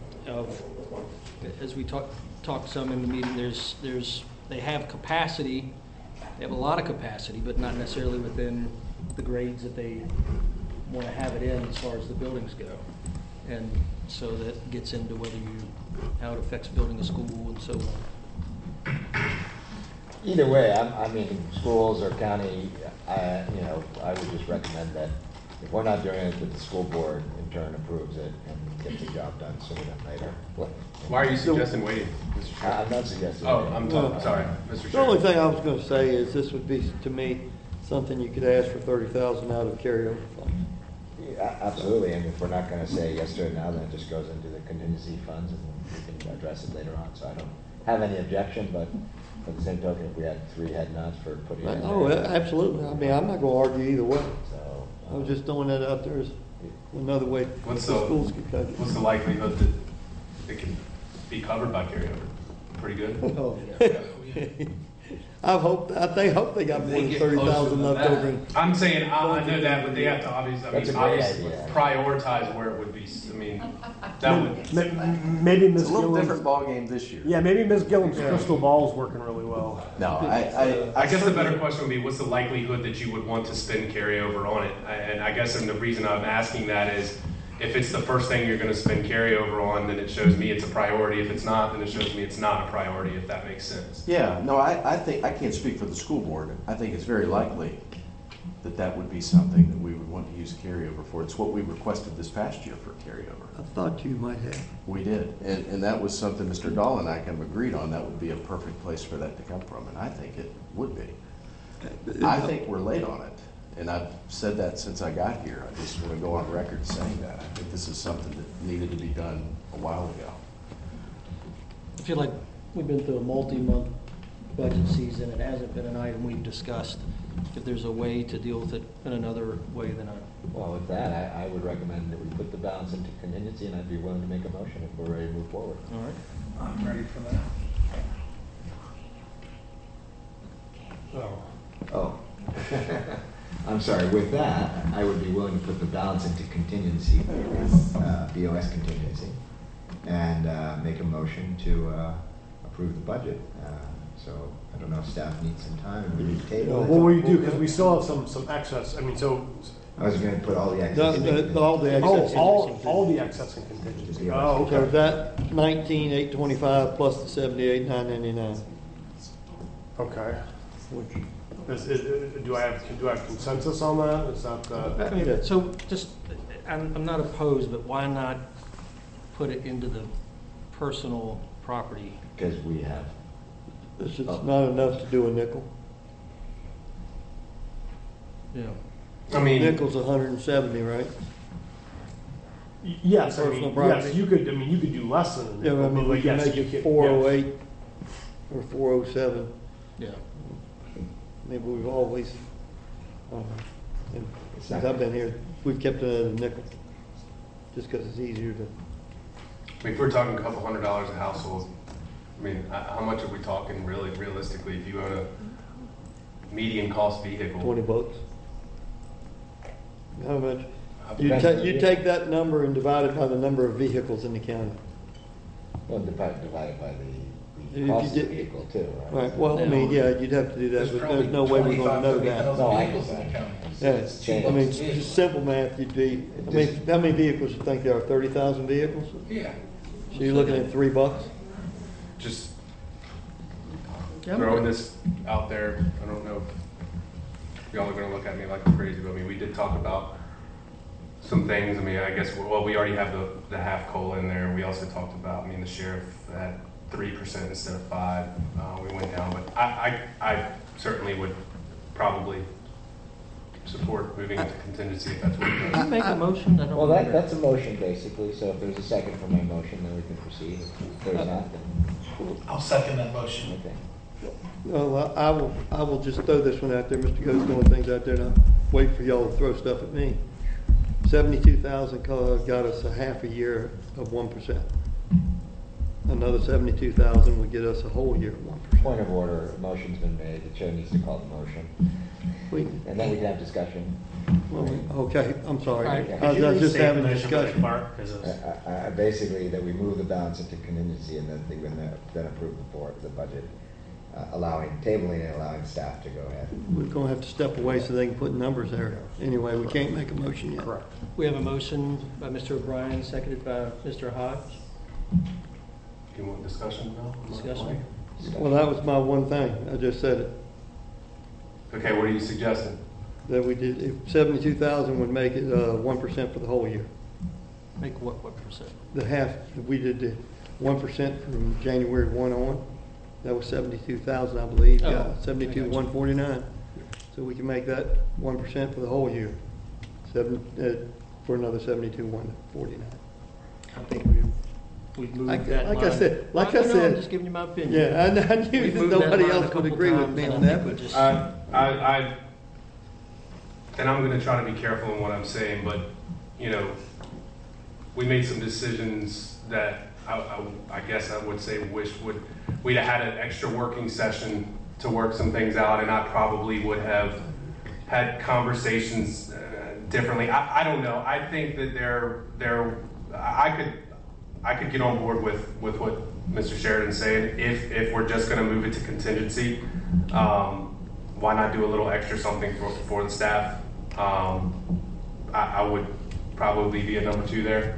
as we talked some in the meeting, they have capacity. They have a lot of capacity, but not necessarily within the grades that they want to have it in as far as the buildings go. And so that gets into how it affects building a school and so on. Either way, I mean, schools or county, I would just recommend that if we're not doing it, that the school board in turn approves it and gets the job done sooner than later. Why are you suggesting waiting, Mr. Chair? I'm not suggesting. Oh, waiting. sorry, Mr. The Chair. only thing I was gonna say is this would be, to me, something you could ask for 30,000 out of carryover funds. Yeah, absolutely, and if we're not gonna say yes to it now, then it just goes into the contingency funds and we can address it later on. So I don't have any objection, but at the same token, if we had 3 head nods for putting it in Oh, there. absolutely. I mean, I'm not gonna argue either way. So, I was just throwing that out there as another way What's the the- schools could cover it. What's the likelihood that it can be covered by carryover? Pretty good? Oh, yeah. I hope they got more than 30,000 left over. I'm saying, I know that, but they have to obviously That's a great obviously idea. prioritize where it would be. I mean, that would. Maybe It's Ms. a little different Gillum's, ballgame this year. yeah, maybe Ms. Gillum's crystal ball is working really well. No, I guess the better question would be, what's the likelihood that you would want to spend carryover on it? And I guess the reason I'm asking that is, if it's the first thing you're going to spend carryover on, then it shows me it's a priority. If it's not, then it shows me it's not a priority, if that makes sense. Yeah, no, I think, I can't speak for the school board. I think it's very likely that that would be something that we would want to use carryover for. It's what we requested this past year for carryover. I thought you might have. We did, and that was something Mr. Dahl and I kind of agreed on. That would be a perfect place for that to come from, and I think it would be. I think we're late on it, and I've said that since I got here. I just want to go on record saying that. I think this is something that needed to be done a while ago. I feel like we've been through a multi-month budget season. It hasn't been an item we've discussed. If there's a way to deal with it in another way, then Well, with that, I would recommend that we put the balance into contingency, and I'd be willing to make a motion if we're ready to move forward. all right. I'm ready for that. Oh. I'm sorry, with that, I would be willing to put the balance into contingency, BOS contingency, and make a motion to approve the budget. So I don't know if staff needs some time and we need to table it. What will you do, because we still have some excess, I mean, so, I was going to put all the excess. All the excess. all the excess in contingency. Oh, So is okay. that 19,825 plus the 78,999? Okay. Which, Do I have consensus on that? Is that, I mean, so just, I'm not opposed, but why not put it into the personal property? Because we have. this is not enough to do a nickel. Yeah. I mean, Nickel's 170, right? yes, I Personal mean, property. yes, you could do less than a Yeah, nickel, I mean, but we can yes, make you it can- 408 or 407. Yeah. Maybe we've always, and since I've been here, we've kept it at a nickel, just because it's easier to. if we're talking a couple $100 a household, I mean, how much are we talking really, realistically, if you own a median cost vehicle? 20 bucks. How much? Depends on You the- take that number and divide it by the number of vehicles in the county. Well, divided by If you the cost of the did- vehicle too, right? Right, well, I mean, yeah, you'd have to do that, but there's no way we're gonna know that. No, I vehicles in the understand. county. Yeah, I mean, just simple math, you'd be, I mean, how many vehicles you think there are? 30,000 vehicles? Yeah. So you're looking at $3? Just Yeah, throwing this out there, I don't know if y'all are gonna look at me like I'm crazy, but I mean, we did talk about some things. I mean, I guess, well, we already have the half COLA in there. We also talked about, I mean, the sheriff had 3% instead of 5%. We went down, but I certainly would probably support moving into contingency if that's what it Can does. you make a motion? I don't Well, remember. that's a motion basically, so if there's a second for my motion, then we can proceed. If there's not, then, I'll second that motion. okay. Well, I will just throw this one out there, Mr. Go's throwing things out there, and I'll wait for y'all to throw stuff at me. 72,000 got us a half a year of 1%. another 72,000 would get us a whole year at 1%. Point of order, a motion's been made, the chair needs to call the motion, We, and then we can have discussion. okay, I'm sorry. All right. I was just having a discussion. Basically, that we move the balance into contingency and then then approve the budget, tabling and allowing staff to go ahead. We're gonna have to step away so they can put numbers there. Anyway, we can't make a motion yet. Correct. We have a motion by Mr. O'Brien, seconded by Mr. Hodge. You want discussion now? Discussion? Well, that was my one thing. I just said it. Okay, what are you suggesting? That we did, if 72,000 would make it 1% for the whole year. Make what percent? The half, we did the 1% from January 1 on. That was 72,000, I believe. Oh, Yeah, I got 72,149. So we can make that 1% for the whole year. For another 72,149. I think we've moved Like that I line. said, No, I'm just giving you my opinion. Yeah, I knew We've that moved that nobody line a else would couple agree with times. me I on don't that. think we But just- And I'm going to try to be careful in what I'm saying, but, you know, we made some decisions that I guess I would say we'd have had an extra working session to work some things out, and I probably would have had conversations differently. I don't know. I think that I could get on board with what Mr. Sheridan's saying. If we're just going to move it to contingency, why not do a little extra something for the staff? I would probably be a number 2 there.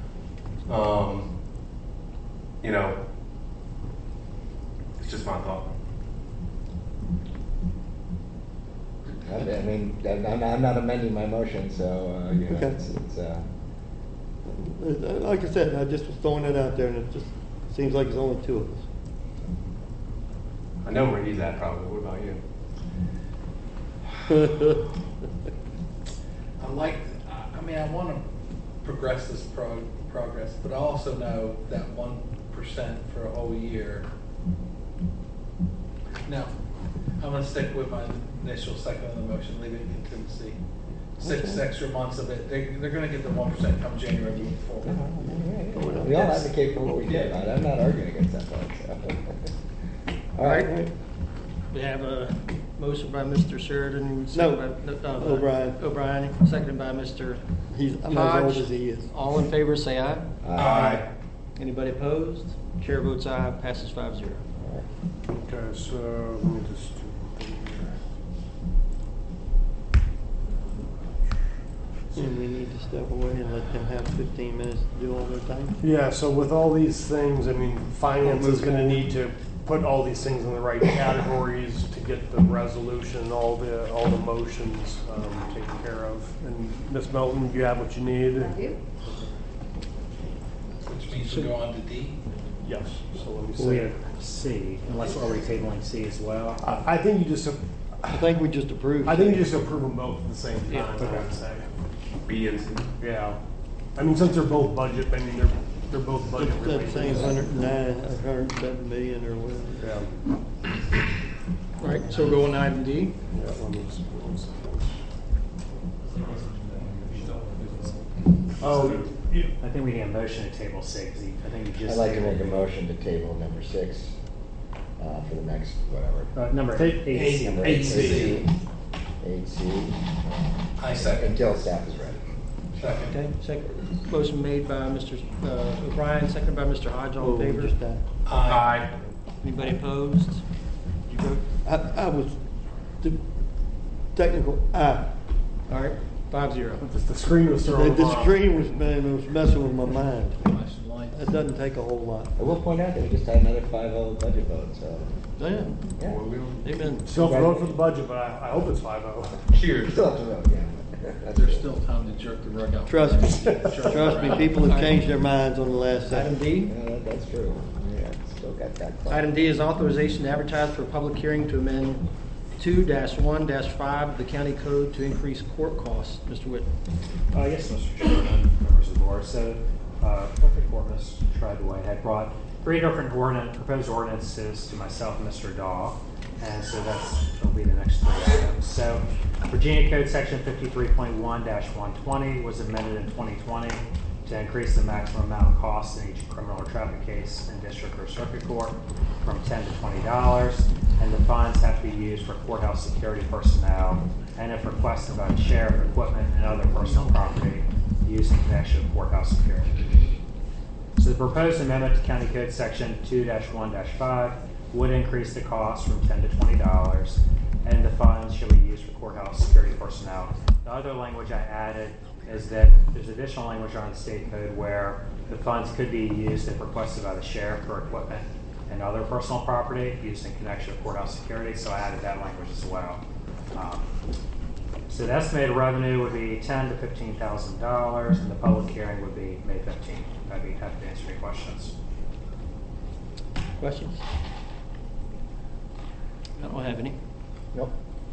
You know, it's just my thought. I mean, I'm not amending my motion, so, you know, Okay. Like I said, I just was throwing it out there, and it just seems like there's only 2 of us. I know where he's at probably. What about you? I want to progress this progress, but I also know that 1% for a whole year. Now, I'm going to stick with my initial second of the motion, leave it in contingency. 6 extra months of it, they're going to get the 1% come January moving forward. We all advocate for what we did. I'm not arguing against that part. So. All right. We have a motion by Mr. Sheridan. O'Brien. O'Brien, seconded by Mr. I'm Hodge. as old as he is. All in favor, say aye. Aye. Anybody opposed? Chair votes aye, passes 5-0. Okay, so let me just do And we need to step away and let them have 15 minutes to do all their thing. Yeah, so with all these things, I mean, finance is gonna need to put all these things in the right categories to get the resolution, all the motions taken care of. And Ms. Melton, you have what you need? I do. Which means we go on to D. Yes, so let me We see. have C, unless are we tabling C as well? I think you just, I think we just approved. I think you just approve them both at the same time, Yeah. I would say. B and C. Yeah. I mean, since they're both budget, I mean, they're both budget That related. same 109, 107 million or whatever. Yeah. All right, so we'll go on item D. Yeah, let me just- Oh, yeah. I think we need a motion to table C, because I think we I'd just. like to make a motion to table number 6 for the next, whatever. Number Take 8C. Number 8C. 8C. I second. Until staff is ready. Second. Okay, second. Motion made by Mr. O'Brien, seconded by Mr. Hodge. All in favor? Just that. Aye. Anybody opposed? Did you vote? I was technical. All right, 5-0. The screen was throwing The off. screen was messing with my mind. Flashing lights. It doesn't take a whole lot. I will point out that we just had another 5-0 budget vote, so. Oh, yeah. Yeah. They've been, Still have to vote for the budget, but I hope it's 5-0. Cheers. Still have to vote, yeah. That's There's good. still time to jerk the rug out. Trust me. Trust me, people have changed their minds on the last item second. D. Yeah, that's true. Yeah, still got that. clock. Item D is authorization to advertise for a public hearing to amend 2-1-5 of the county code to increase court costs. Mr. Whitten. Yes, Mr. Chairman, members of the board. So, Clerk of Court, Ms. Treadway, had brought 3 different proposed ordinances to myself and Mr. Dahl, and so that'll be the next 3 items. So, Virginia Code Section 53.1-120 was amended in 2020 to to increase the maximum amount of costs in each criminal or traffic case in district or circuit court from $10 to $20, and the funds have to be used for courthouse security personnel, and if requested by the sheriff, equipment and other personal property used in connection with courthouse security. So the proposed amendment to County Code Section 2-1-5 would increase the cost from $10 to $20, and the funds shall be used for courthouse security personnel. The other language I added is that there's additional language on the state code where the funds could be used if requested by the sheriff for equipment and other personal property used in connection with courthouse security, so I added that language as well. So the estimated revenue would be $10,000 to $15,000, and the public hearing would be May 15th. I'd be happy to answer any questions. Questions? I don't have any. Nope.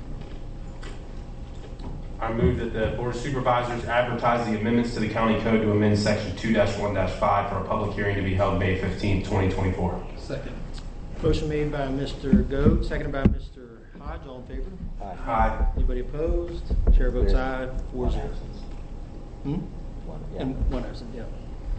I move that the Board of Supervisors advertise the amendments to the county code to amend section 2-1-5 for a public hearing to be held May 15, 2024. Second. Motion made by Mr. Goode, seconded by Mr. Hodge. All in favor? Aye. Anybody opposed? Chair votes aye, 4-0. And one absent, yeah.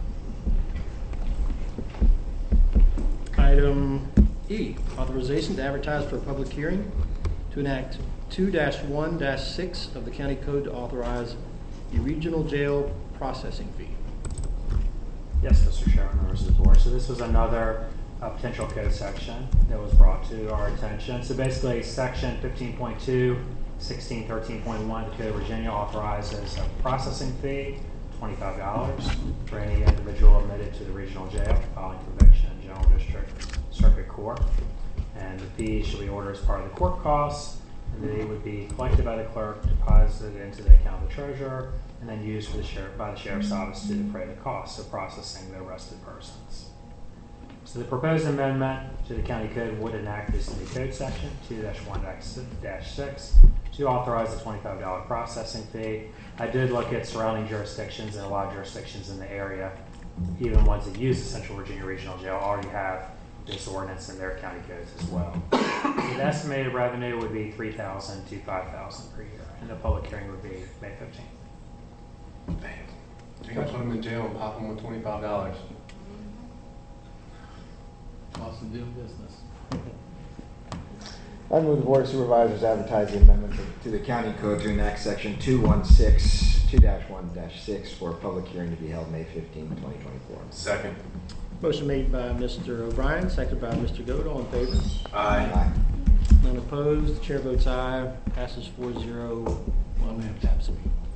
Item E, authorization to advertise for a public hearing to enact 2-1-6 of the county code to authorize a regional jail processing fee. Yes, Mr. Chairman, members of the board. So this was another potential code section that was brought to our attention. So basically, section 15.2, 1613.1 of the Code of Virginia authorizes a processing fee, $25, for any individual admitted to the regional jail following conviction in general district circuit court. And the fee should be ordered as part of the court costs, and they would be collected by the clerk, deposited into the account of the treasurer, and then used for by the sheriff's office to defray the costs of processing the arrested persons. So the proposed amendment to the county code would enact this new code section 2-1-6 to authorize a $25 processing fee. I did look at surrounding jurisdictions, and a lot of jurisdictions in the area, even ones that use the Central Virginia Regional Jail, already have this ordinance in their county codes as well. So the estimated revenue would be $3,000 to $5,000 per year, and the public hearing would be May 15th. Damn. You're going to put them in jail and pop them with $25. Cost of doing business. I move the Board of Supervisors advertise the amendment to the county code to enact section 2-1-6 for a public hearing to be held May 15, 2024. Second. Motion made by Mr. O'Brien, seconded by Mr. Goode. All in favor? Aye. None opposed. Chair votes aye. Passes 4-0. One absent.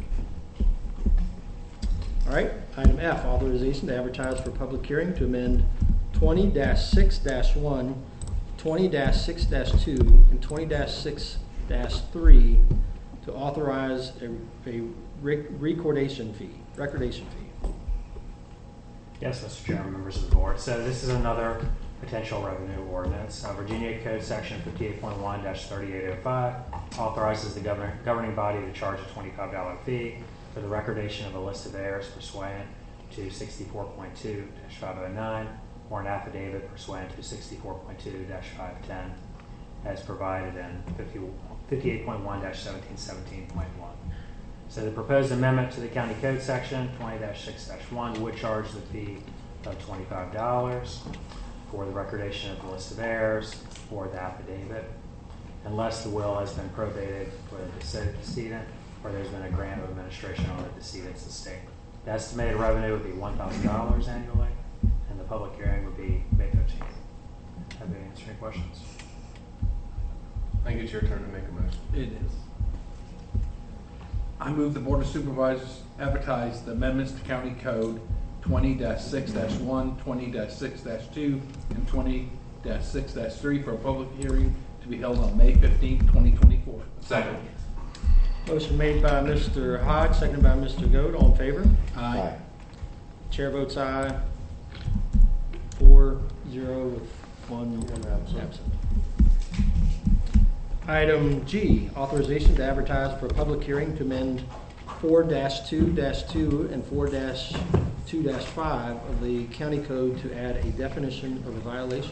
All right. Item F, authorization to advertise for public hearing to amend 20-6-1, 20-6-2, and 20-6-3 to authorize a recordation fee. Yes, Mr. Chairman, members of the board. So this is another potential revenue ordinance. Virginia Code Section 58.1-3805 authorizes the governing body to charge a $25 fee for the recordation of a list of heirs pursuant to 64.2-509 or an affidavit pursuant to 64.2-510 as provided in 58.1-1717.1. So the proposed amendment to the county code section 20-6-1 would charge the fee of $25 for the recordation of the list of heirs or the affidavit, unless the will has been probated for the decedent or there's been a grant of administration on the decedent's estate. The estimated revenue would be $1,000 annually, and the public hearing would be May 15th. Have they answered any questions? I think it's your turn to make a motion. It is. I move the Board of Supervisors advertise the amendments to County Code 20-6-1, 20-6-2, and 20-6-3 for a public hearing to be held on May 15, 2024. Second. Motion made by Mr. Hodge, seconded by Mr. Goode. All in favor? Aye. Chair votes aye. 4-0 with one absent. Item G, authorization to advertise for a public hearing to amend 4-2-2 and 4-2-5 of the county code to add a definition of a violation.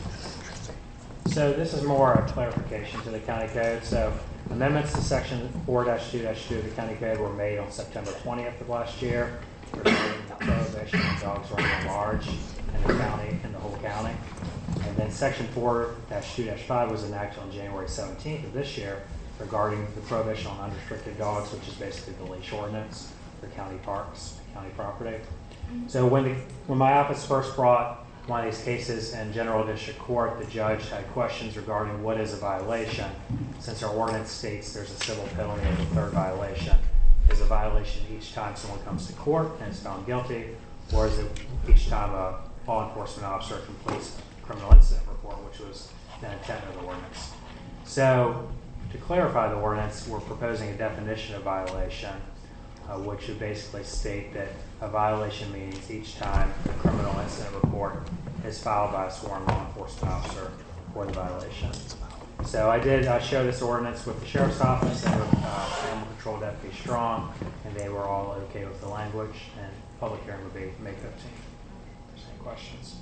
So this is more a clarification to the county code. So amendments to section 4-2-2 of the county code were made on September 20th of last year. regarding the prohibition of dogs running at large in the county, in the whole county. And then Section 4-2-5 was enacted on January 17th of this year regarding the prohibition on unrestricted dogs, which is basically the leash ordinance for county parks, county property. So when my office first brought one of these cases in General District Court, the judge had questions regarding what is a violation. Since our ordinance states there's a civil penalty of the third violation, is a violation each time someone comes to court and is found guilty, or is it each time a law enforcement officer completes a criminal incident report, which was the intent of the ordinance. So to clarify the ordinance, we're proposing a definition of violation, which would basically state that a violation means each time the criminal incident report is filed by a sworn law enforcement officer for the violation. So I showed this ordinance with the Sheriff's Office and with Animal Control Deputy Strong, and they were all okay with the language, and public hearing would be May 15th. If there's any questions.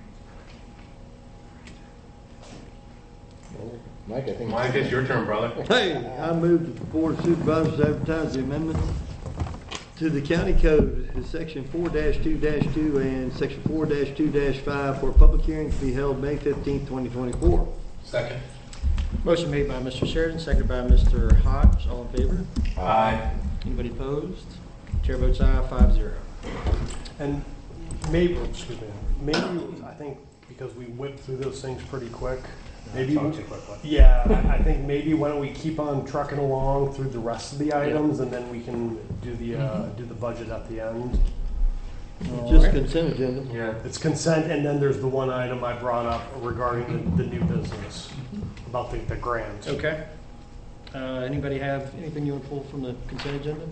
Mike, I think. Mike, it's your turn, brother. Hey, I move that the Board of Supervisors advertise the amendment to the county code, section 4-2-2 and section 4-2-5 for a public hearing to be held May 15th, 2024. Second. Motion made by Mr. Sheridan, seconded by Mr. Hodge. All in favor? Aye. Anybody opposed? Chair votes aye, 5-0. And maybe, I think because we whipped through those things pretty quick, maybe Talk too quickly. Yeah, I think maybe why don't we keep on trucking along through the rest of the items, and then we can do the budget at the end. Just consent agenda. Yeah, it's consent, and then there's the one item I brought up regarding the new business about the grant. Okay. Anybody have anything you want to pull from the consent agenda?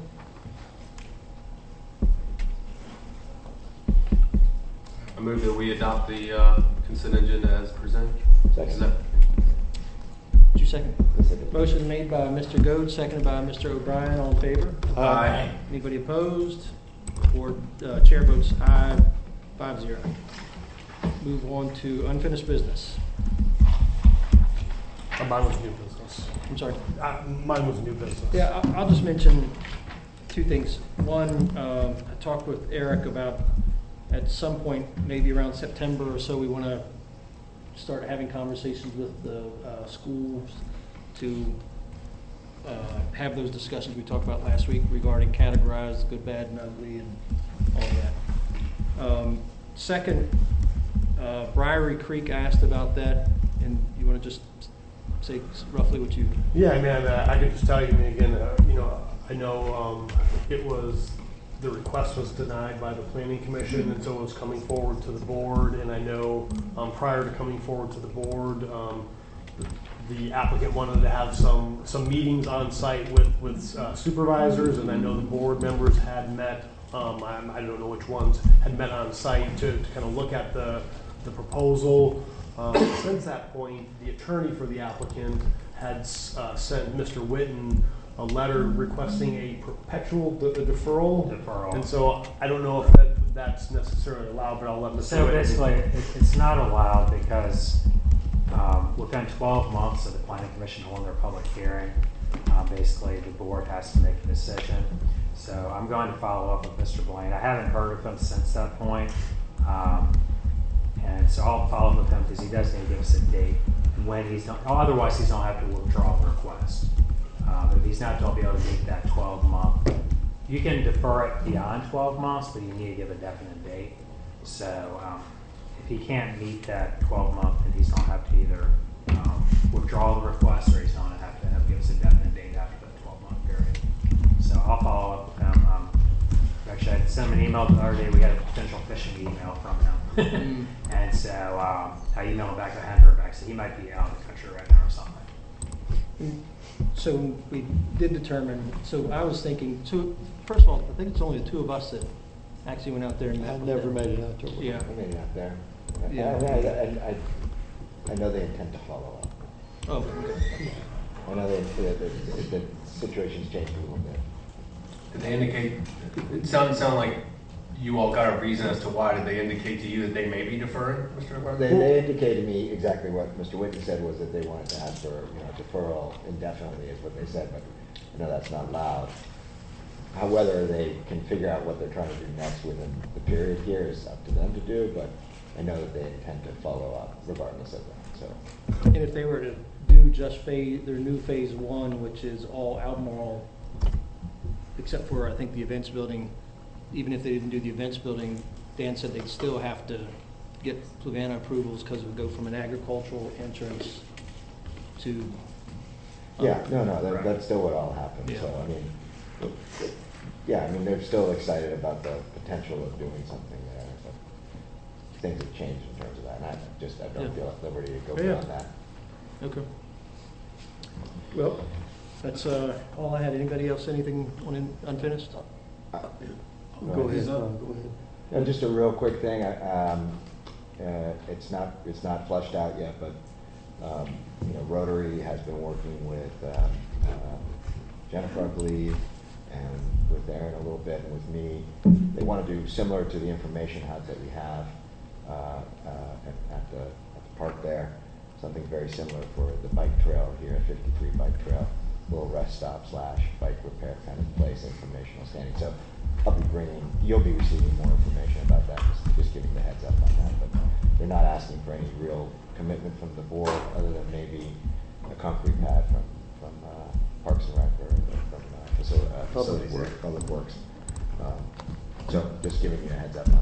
I move that we adopt the consent agenda as presented. Second. Did you second? Motion made by Mr. Goad, seconded by Mr. O'Brien. All in favor? Aye. Anybody opposed? Board chair votes aye, 5-0. Move on to unfinished business. Mine was new business. I'm sorry. Mine was new business. Yeah, I'll just mention two things. One, I talked with Eric about at some point, maybe around September or so, we want to start having conversations with the schools to have those discussions we talked about last week regarding categorized good, bad, and ugly, and all that. Second, Briary Creek asked about that, and you want to just say roughly what you... Yeah, I mean, I could just tell you, again, I know it was, the request was denied by the Planning Commission, and so it was coming forward to the board, and I know prior to coming forward to the board, the applicant wanted to have some meetings on site with supervisors, and I know the board members had met, I don't know which ones, had met on site to kind of look at the proposal. Since that point, the attorney for the applicant had sent Mr. Witten a letter requesting a perpetual deferral. And so I don't know if that's necessarily allowed, but I'll let Mr. So Witten. basically, it's not allowed because within 12 months of the Planning Commission holding their public hearing, basically the board has to make a decision. So I'm going to follow up with Mr. Blaine. I haven't heard of him since that point. And so I'll follow up with him because he does need to give us a date when he's not, otherwise he's going to have to withdraw the request. If he's not going to be able to meet that 12-month, you can defer it beyond 12 months, but you need to give a definite date. So if he can't meet that 12-month, then he's going to have to either withdraw the request or he's going to have to give us a definite date after the 12-month period. So I'll follow up with him. Actually, I sent him an email the other day. We had a potential phishing email from him. And so I emailed him back. I hadn't heard back. So he might be out of the country right now or something. So we did determine, so I was thinking, so first of all, I think it's only the two of us that actually went out there and met. I never made it out to it. Yeah. I made it out there. Yeah. I know they intend to follow up. Oh, okay. I know the situation's changed a little bit. Did they indicate, it sounded like you all got a reason as to why. Did they indicate to you that they may be deferring, Mr. O'Brien? They indicated to me exactly what Mr. Whitten said was that they wanted to ask for deferral indefinitely is what they said, but I know that's not allowed. whether they can figure out what they're trying to do next within the period here is up to them to do, but I know that they intend to follow up regardless of that, so. And if they were to do just their new phase one, which is all Albemarle, except for, I think, the events building, even if they didn't do the events building, Dan said they'd still have to get Fluvanna approvals because it would go from an agricultural entrance to. Yeah, that's still what all happens, Yeah. so I mean, yeah, I mean, they're still excited about the potential of doing something there, but things have changed in terms of that, and I don't feel at liberty to go beyond that. Okay. Well, that's all I had. Anybody else, anything unfinished? Go ahead. And just a real quick thing, it's not flushed out yet, but Rotary has been working with Jennifer, I believe, and with Aaron a little bit, and with me. They want to do similar to the information hub that we have at the park there. Something very similar for the bike trail here at 53 Bike Trail, little rest stop / bike repair kind of place, informational standing. So you'll be receiving more information about that, just giving the heads up on that. But they're not asking for any real commitment from the board other than maybe a concrete pad from Parks and Rec or from Public Works. So just giving you a heads up on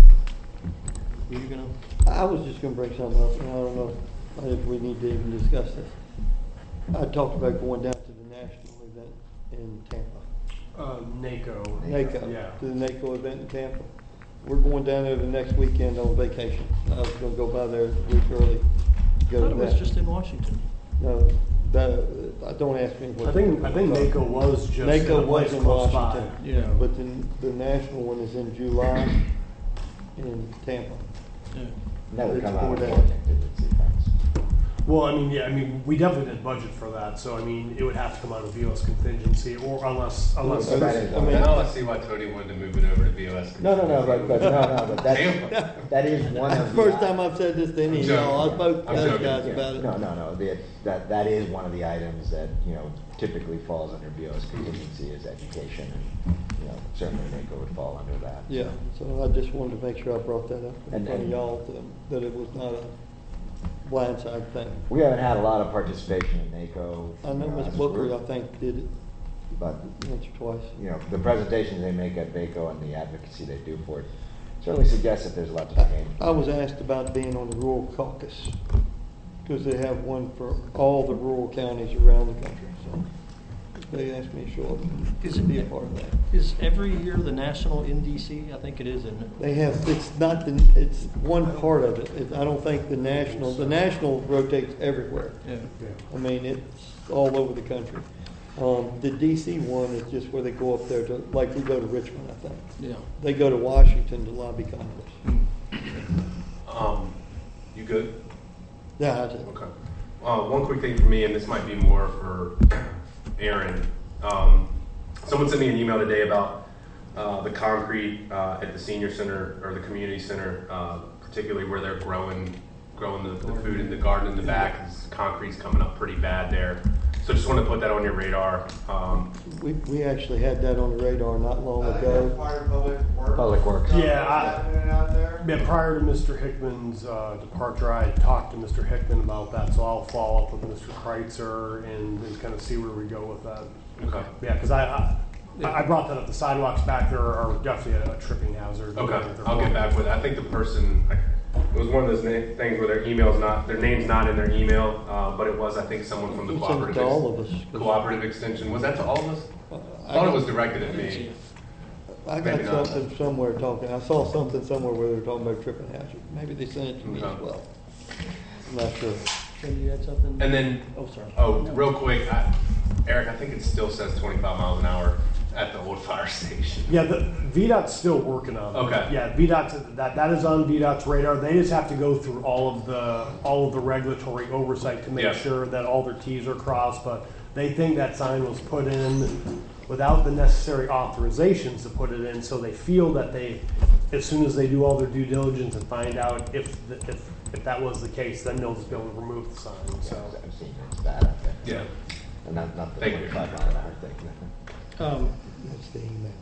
that. I was just gonna bring something up, and I don't know if we need to even discuss this. I talked about going down to the national event in Tampa. NACO. Yeah. To the NACO event in Tampa. We're going down there the next weekend on vacation. I was gonna go by there a week early. I thought it was just in Washington. No, don't ask me what. I think NACO was just NACO was in Washington. Yeah. But the national one is in July in Tampa. Yeah. That would come out of It's the contingency funds. Well, I mean, we definitely didn't budget for that, so I mean, it would have to come out of VOS contingency, or unless. That is one. Now I see why Tony wanted to move it over to BOS. But that is one of the. First time I've said this to any of y'all. I spoke to those guys about it. No. That is one of the items that typically falls under BOS contingency is education, and certainly NACO would fall under that. Yeah. So I just wanted to make sure I brought that up in And- front of y'all that it was not a blindside thing. We haven't had a lot of participation in NACO. I know Ms. as a Booker, group, I think, did it but once or twice. the presentations they make at VACO and the advocacy they do for it certainly suggests that there's a lot to be gained. I was asked about being on the rural caucus because they have one for all the rural counties around the country. So they asked me to show up and be a part of that. Is every year the national in DC? I think it is, isn't it? They have, it's one part of it. I don't think the national rotates everywhere. Yeah. I mean, it's all over the country. The DC one is just where they go up there to, like we go to Richmond, I think. Yeah. They go to Washington to lobby Congress. You good? Yeah, I did. Okay. One quick thing for me, and this might be more for Aaron. Someone sent me an email today about the concrete at the senior center or the community center, particularly where they're growing the food in the garden in the back. Concrete's coming up pretty bad there. So just want to put that on your radar. We actually had that on the radar not long ago. Public Works. Yeah, prior to Mr. Hickman's departure, I had talked to Mr. Hickman about that, so I'll follow up with Mr. Kreitzer and kind of see where we go with that. Okay. Yeah, because I brought that up. The sidewalks back there are definitely a tripping hazard. Okay, I'll get back with it. I think the person, it was one of those things where their name's not in their email, but it was, I think, someone from the It's to all of us. cooperative extension. Was that to all of us? I thought it was directed at me. I got Maybe not. something somewhere talking. I saw something somewhere where they were talking about tripping hazard. Maybe they sent it to me as well. I'm not sure. Can you add something? And then, real quick, Eric, I think it still says 25 miles an hour at the old fire station. Yeah, the VDOT's still working on it. Okay. Yeah, VDOT's that is on VDOT's radar. They just have to go through all of the regulatory oversight to make sure that all their T's are crossed. But they think that sign was put in without the necessary authorizations to put it in. So they feel that as soon as they do all their due diligence and find out if that was the case, then they'll just be able to remove the sign. So I've seen it. It's bad out there. Yeah. And not the Thank you. 25 mile an hour thing. That's the email.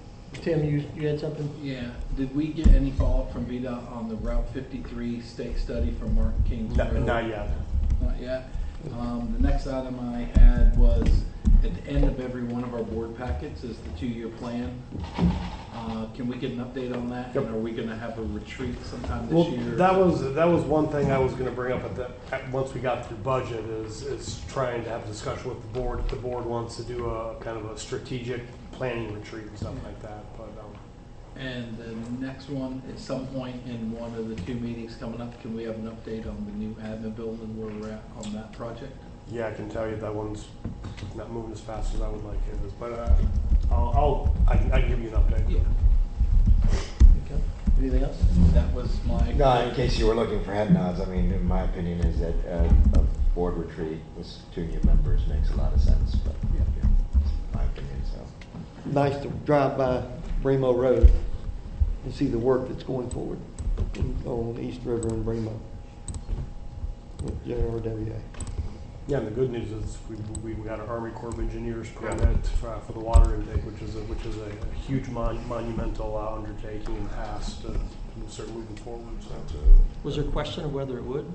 Tim, you had something? Yeah, did we get any follow-up from VDOT on the Route 53 state study from Mark King's Road? Not yet. Not yet. The next item I had was, at the end of every one of our board packets is the 2-year plan. Can we get an update on that? Yep. And are we gonna have a retreat sometime this Well, year? that was one thing I was going to bring up once we got through budget is trying to have a discussion with the board. If the board wants to do a kind of a strategic planning retreat and stuff like that. But And the next one, at some point in one of the 2 meetings coming up, can we have an update on the new admin building, where we're at on that project? yeah, I can tell you that one's not moving as fast as I would like it is. But I can give you an update. Yeah. Okay. Anything else? That was my. No, in case you were looking for head nods, I mean, in my opinion, is that a board retreat with 2 new members makes a lot of sense, but, yeah, it's my opinion, so. Nice to drive by Bremo Road and see the work that's going forward on East River and Bremo with JRWA. Yeah, and the good news is we got our Army Corps of Engineers permit for the water intake, which is a huge monumental undertaking and task to start moving forward. So. Was there a question of whether it would?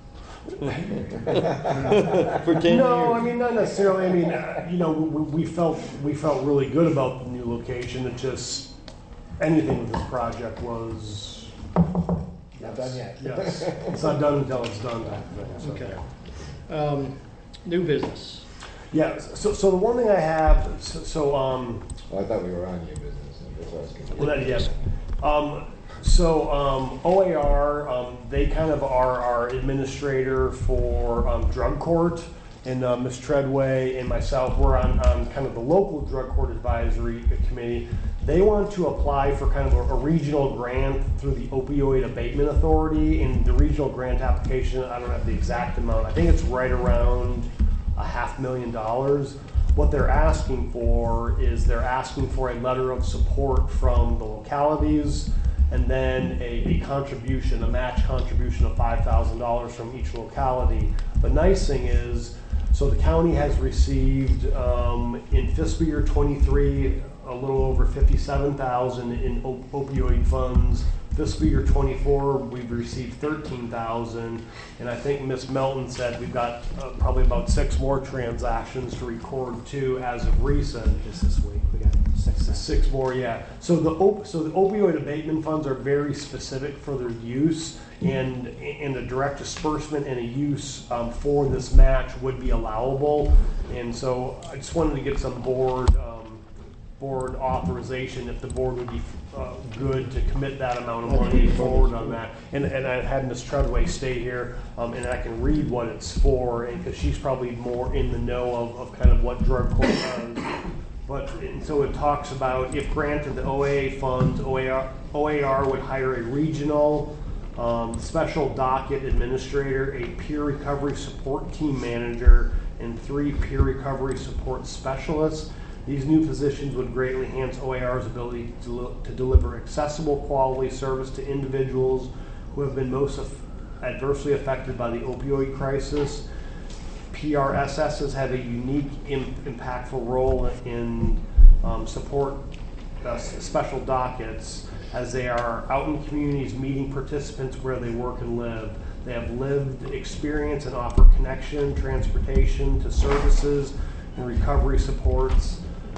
For 10 No, years. I mean not necessarily. I mean, we felt really good about the new location. It just anything with this project was Not done yet. Yes, it's not done until it's done. Type of thing, so, Okay. yeah. New business. Yeah. So the one thing I have. Well, I thought we were on new business, and that's what I was confused. Well, that, yeah. OAR, they kind of are our administrator for drug court, and Ms. Treadway and myself, we're on kind of the local drug court advisory committee. They want to apply for kind of a regional grant through the Opioid Abatement Authority, and the regional grant application, I don't have the exact amount, I think it's right around $500,000. What they're asking for is they're asking for a letter of support from the localities, and then a contribution, a match contribution of $5,000 from each locality. The nice thing is, so the county has received in fiscal year 23 a little over $57,000 in opioid funds. Fiscal year 24, we've received $13,000, and I think Ms. Melton said we've got probably about 6 more transactions to record too as of recent. Just this week, we got 6 more, yeah. So the opioid abatement funds are very specific for their use, and a direct disbursement and a use for this match would be allowable. And so I just wanted to get some board authorization if the board would be good to commit that amount of money forward on that. And I had Ms. Treadway stay here, and I can read what it's for, because she's probably more in the know of kind of what drug court does. But and so it talks about if granted the OAA funds, OAR would hire a regional special docket administrator, a peer recovery support team manager, and 3 peer recovery support specialists. These new positions would greatly enhance OAR's ability to deliver accessible quality service to individuals who have been most adversely affected by the opioid crisis. PRSSs have a unique, impactful role in support special dockets, as they are out in communities meeting participants where they work and live. They have lived experience and offer connection, transportation to services, and recovery supports.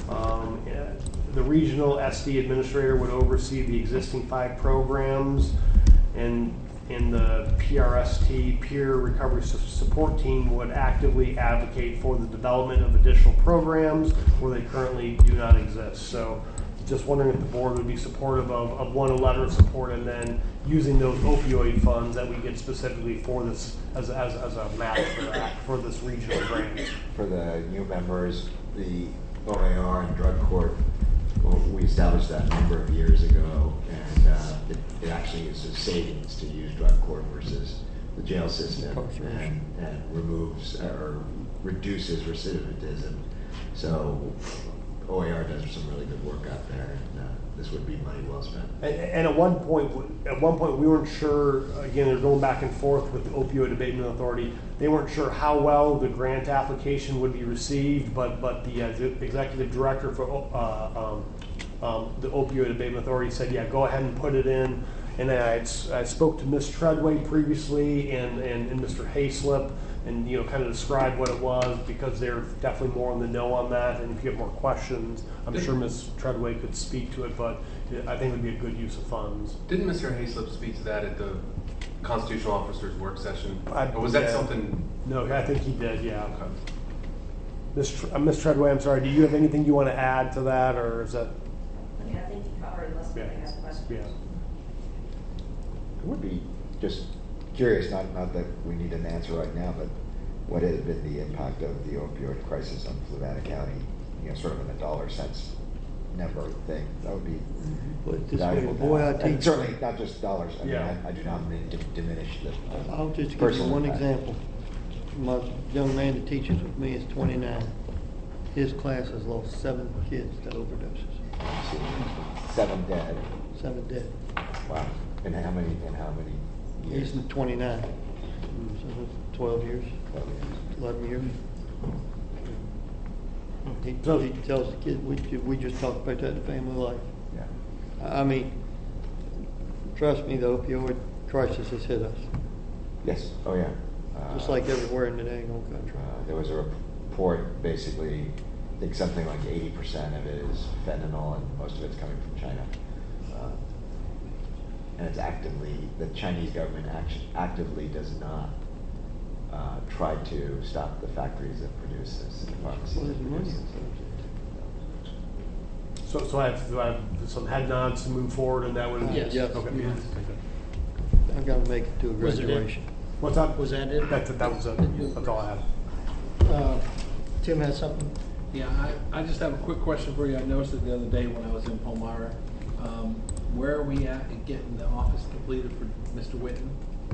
The regional SD administrator would oversee the existing 5 programs, and the PRST, peer recovery support team, would actively advocate for the development of additional programs where they currently do not exist. So just wondering if the board would be supportive of one, a letter of support, and then using those opioid funds that we get specifically for this as a match for this regional grant. For the new members, the OAR and drug court, well, we established that a number of years ago, and it actually is a savings to use drug court versus the jail system, and removes or reduces recidivism. So OAR does some really good work out there, and this would be money well spent. And at one point we weren't sure. Again, they're going back and forth with the Opioid Abatement Authority. They weren't sure how well the grant application would be received, but the executive director for the opioid abatement authority said, yeah, go ahead and put it in. And I spoke to Ms. Treadway previously and Mr. Hayslip, and kind of described what it was, because they're definitely more on the know on that. And if you have more questions, I'm sure Ms. Treadway could speak to it, but I think it would be a good use of funds. Didn't Mr. Hayslip speak to that at the constitutional officers work session? Or was that something? No, I think he did, yeah. Okay. Ms. Treadway, I'm sorry, do you have anything you want to add to that, or is that? I mean, I think you covered unless somebody has questions. Yeah. I would be just curious, not that we need an answer right now, but what has been the impact of the opioid crisis on Fluvanna County, sort of in a dollar sense number thing? That would be valuable. Boy, and certainly not just dollars. I mean, Yeah. I do not mean to diminish the I'll just give you personal one impact. example. My young man that teaches with me is 29. His class has lost 7 kids to overdoses. 7 dead. 7 dead. Wow. And how many years? He's 29. So that's 12 years. 11 years. He tells the kid, we just talked about that in family life. Yeah. I mean, trust me, the opioid crisis has hit us. Yes. Oh, yeah. Just like everywhere in the dang old country. There was a report, basically, I think something like 80% of it is fentanyl, and most of it's coming from China. And it's the Chinese government actively does not try to stop the factories that produce this, the pharmacies that produce this. So I have some head nods to move forward, and that would. Yes. Okay. Yes. I've got to make it to a Was it it? graduation. What's that? Was that it? That was it. That's all I have. Tim has something? Yeah, I just have a quick question for you. I noticed it the other day when I was in Palmyra. Where are we at in getting the office completed for Mr. Whitten?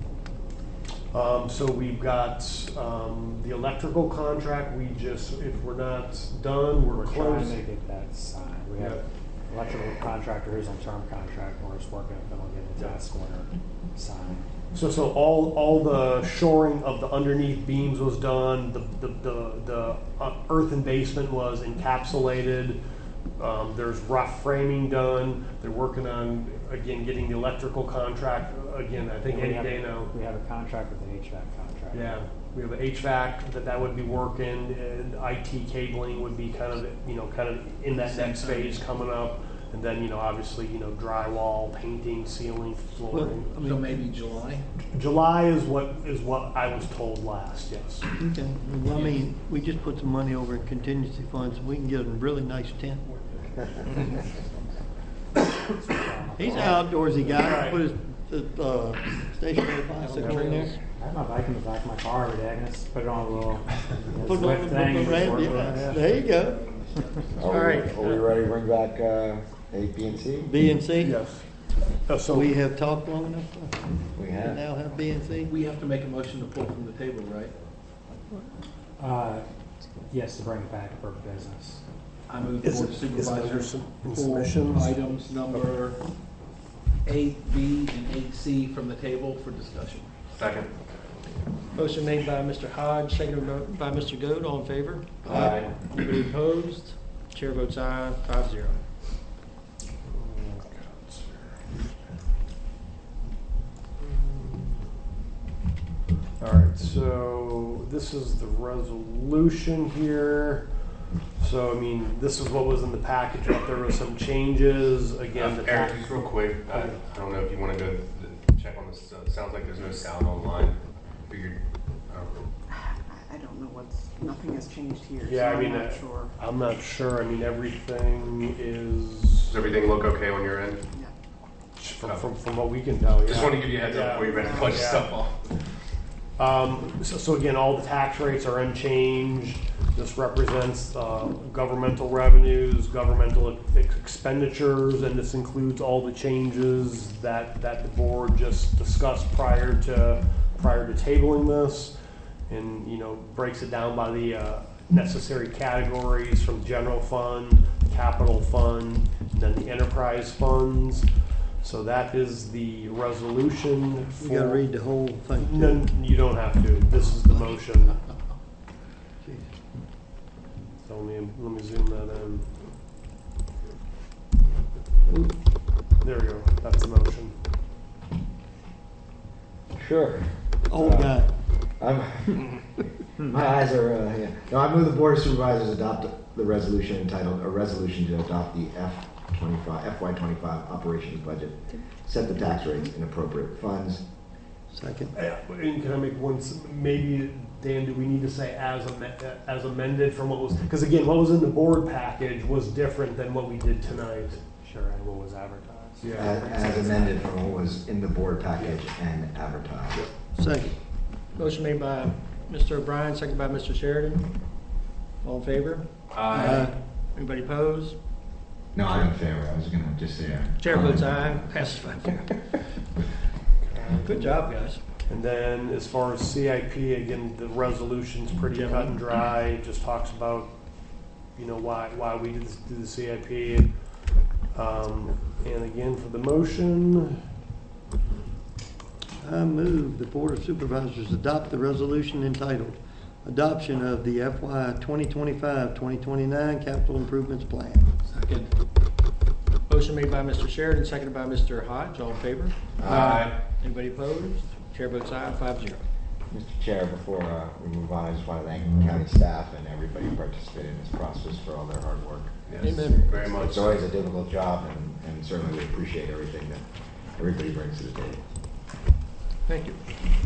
So we've got the electrical contract. If we're not done, we're trying close. to get that signed. We have electrical contractor who's on term contract, and we're just working with them on getting the task order signed. So all the shoring of the underneath beams was done. The earthen basement was encapsulated. There's rough framing done. They're working on, again, getting the electrical contract. Again, I think any day now. We have a contract with an HVAC contract. Yeah, we have an HVAC that would be working, and IT cabling would be kind of in that next phase coming up. And then, obviously, drywall, painting, ceiling, flooring. So maybe July? July is what I was told last, yes. Okay. Well, I mean, we just put some money over in contingency funds, and we can get a really nice tent. He's an outdoorsy guy. Put his stationary bicycle in there. I have my bike in the back of my car every day. I can just put it on a little Put it on the ramp, yeah. There you go. All right. Are we ready to bring back A, B, and C? B and C? Yes. So We have talked long enough. We We have. now have B and C. We have to make a motion to pull from the table, right? Yes, to bring it back for business. I move the Board of Supervisors pull submissions? items number 8B and 8C from the table for discussion. Second. Motion made by Mr. Hodge, seconded by Mr. Goode. All in favor? Aye. Anybody opposed? Chair votes aye, 5-0. All right, so this is the resolution here. So, I mean, this is what was in the package. There were some changes, again. the Eric, tax- just real quick, I don't know if you want to go check on this. Sounds like there's no sound online. Figured. I don't know nothing has changed here. Yeah, so I mean, I'm not sure. I'm not sure. I mean, everything is, Does everything look okay on your end? from what we can tell, yeah. Just want to give you a heads up before you ready to punch Yeah. stuff off. So again, all the tax rates are unchanged. This represents governmental revenues, governmental expenditures, and this includes all the changes that the board just discussed prior to tabling this, and breaks it down by the necessary categories from general fund, capital fund, and then the enterprise funds. So that is the resolution. You gotta read the whole thing. No, you don't have to. This is the motion. So let me zoom that in. There we go. That's the motion. Sure. Old guy. My eyes are, yeah. No, I move the Board of Supervisors adopt the resolution entitled, a resolution to adopt the FY25 operations budget, set the tax rates in appropriate funds. Second. And can I make one, maybe, Dan, do we need to say as amended from what was, because again, what was in the board package was different than what we did tonight. Sure, and what was advertised. As amended from what was in the board package and advertised. Second. Motion made by Mr. O'Brien, second by Mr. Sheridan. All in favor? Aye. Anybody opposed? No, I'm in favor. I was gonna just say aye. Chair votes aye. Passes 5-0. Good job, guys. And then as far as CIP, again, the resolution's pretty cut and dry. It just talks about, you know, why we do the CIP. And again, for the motion, I move the Board of Supervisors adopt the resolution entitled Adoption of the FY 2025-2029 Capital Improvements Plan. Second. Motion made by Mr. Sheridan, seconded by Mr. Hodge. All in favor? Aye. Anybody opposed? Chair votes aye, 5-0. Mr. Chair, before we move on, I just want to thank county staff and everybody who participated in this process for all their hard work. Yes, Amen. very much. It's always a difficult job, and certainly we appreciate everything that everybody brings to the table. Thank you.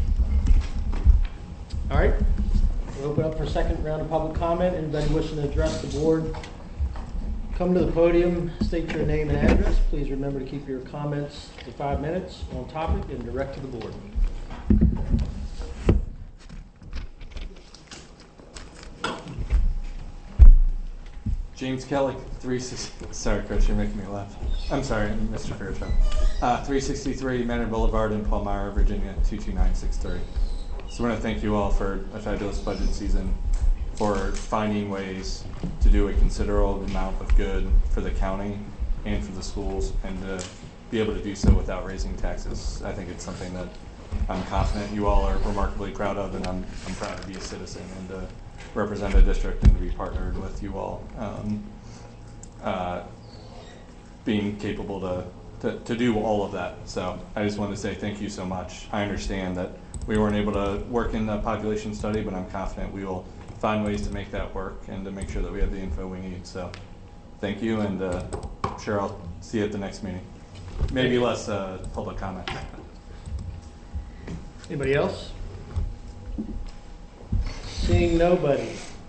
All right, we'll open up for a second round of public comment. Anybody wishing to address the board, come to the podium, state your name and address. Please remember to keep your comments to 5 minutes on topic and direct to the board. James Kelly, 360. Sorry, Coach, you're making me laugh. I'm sorry, Mr. Fairchild. 363 Manor Boulevard in Palmyra, Virginia, 22963. So I want to thank you all for a fabulous budget season, for finding ways to do a considerable amount of good for the county and for the schools, and to be able to do so without raising taxes. I think it's something that I'm confident you all are remarkably proud of, and I'm proud to be a citizen and to represent a district and to be partnered with you all, being capable to do all of that. So I just wanted to say thank you so much. I understand that we weren't able to work in the population study, but I'm confident we will find ways to make that work and to make sure that we have the info we need. So thank you, and I'm sure I'll see you at the next meeting. Maybe less public comment. Anybody else? Seeing nobody,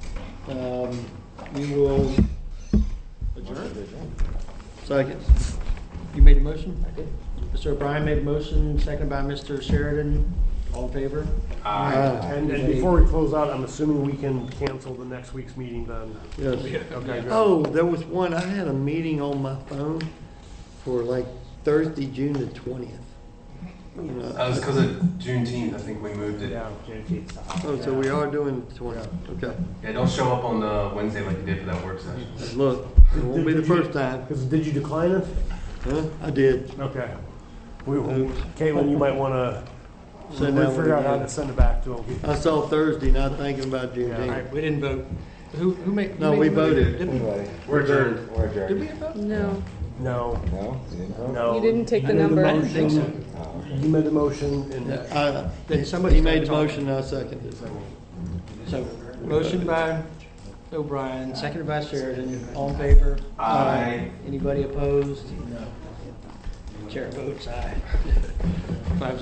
we will adjourn. Second. You made the motion? I did. Mr. O'Brien made a motion, seconded by Mr. Sheridan. All in favor? Aye. and before we close out, I'm assuming we can cancel the next week's meeting then. Yes. Okay, good. Oh, there was one. I had a meeting on my phone for like Thursday, June the 20th. That was because of Juneteenth. I think we moved it. Yeah, Juneteenth. Oh, so we are doing the 20th. Okay. Yeah, don't show up on the Wednesday like you did for that work session. Look, it won't be the first time. Because did you decline it? Huh? I did. Okay. Caitlin, you might want to Send out figure out how again. to send it back to them. I saw Thursday, not thinking about All Juneteenth. right, we didn't vote. Who made? No, who we made the motion? voted. Did we? We're adjourned. We're adjourned. Did we vote? No, No. No? You didn't vote? No. you didn't take the I made number. I didn't think so. Oh, okay. You made the motion and Then somebody He made the started motion, I seconded it. So, motion by O'Brien, seconded by Sheridan. All in favor? Aye. Anybody opposed? No. Chair votes aye. 5-0.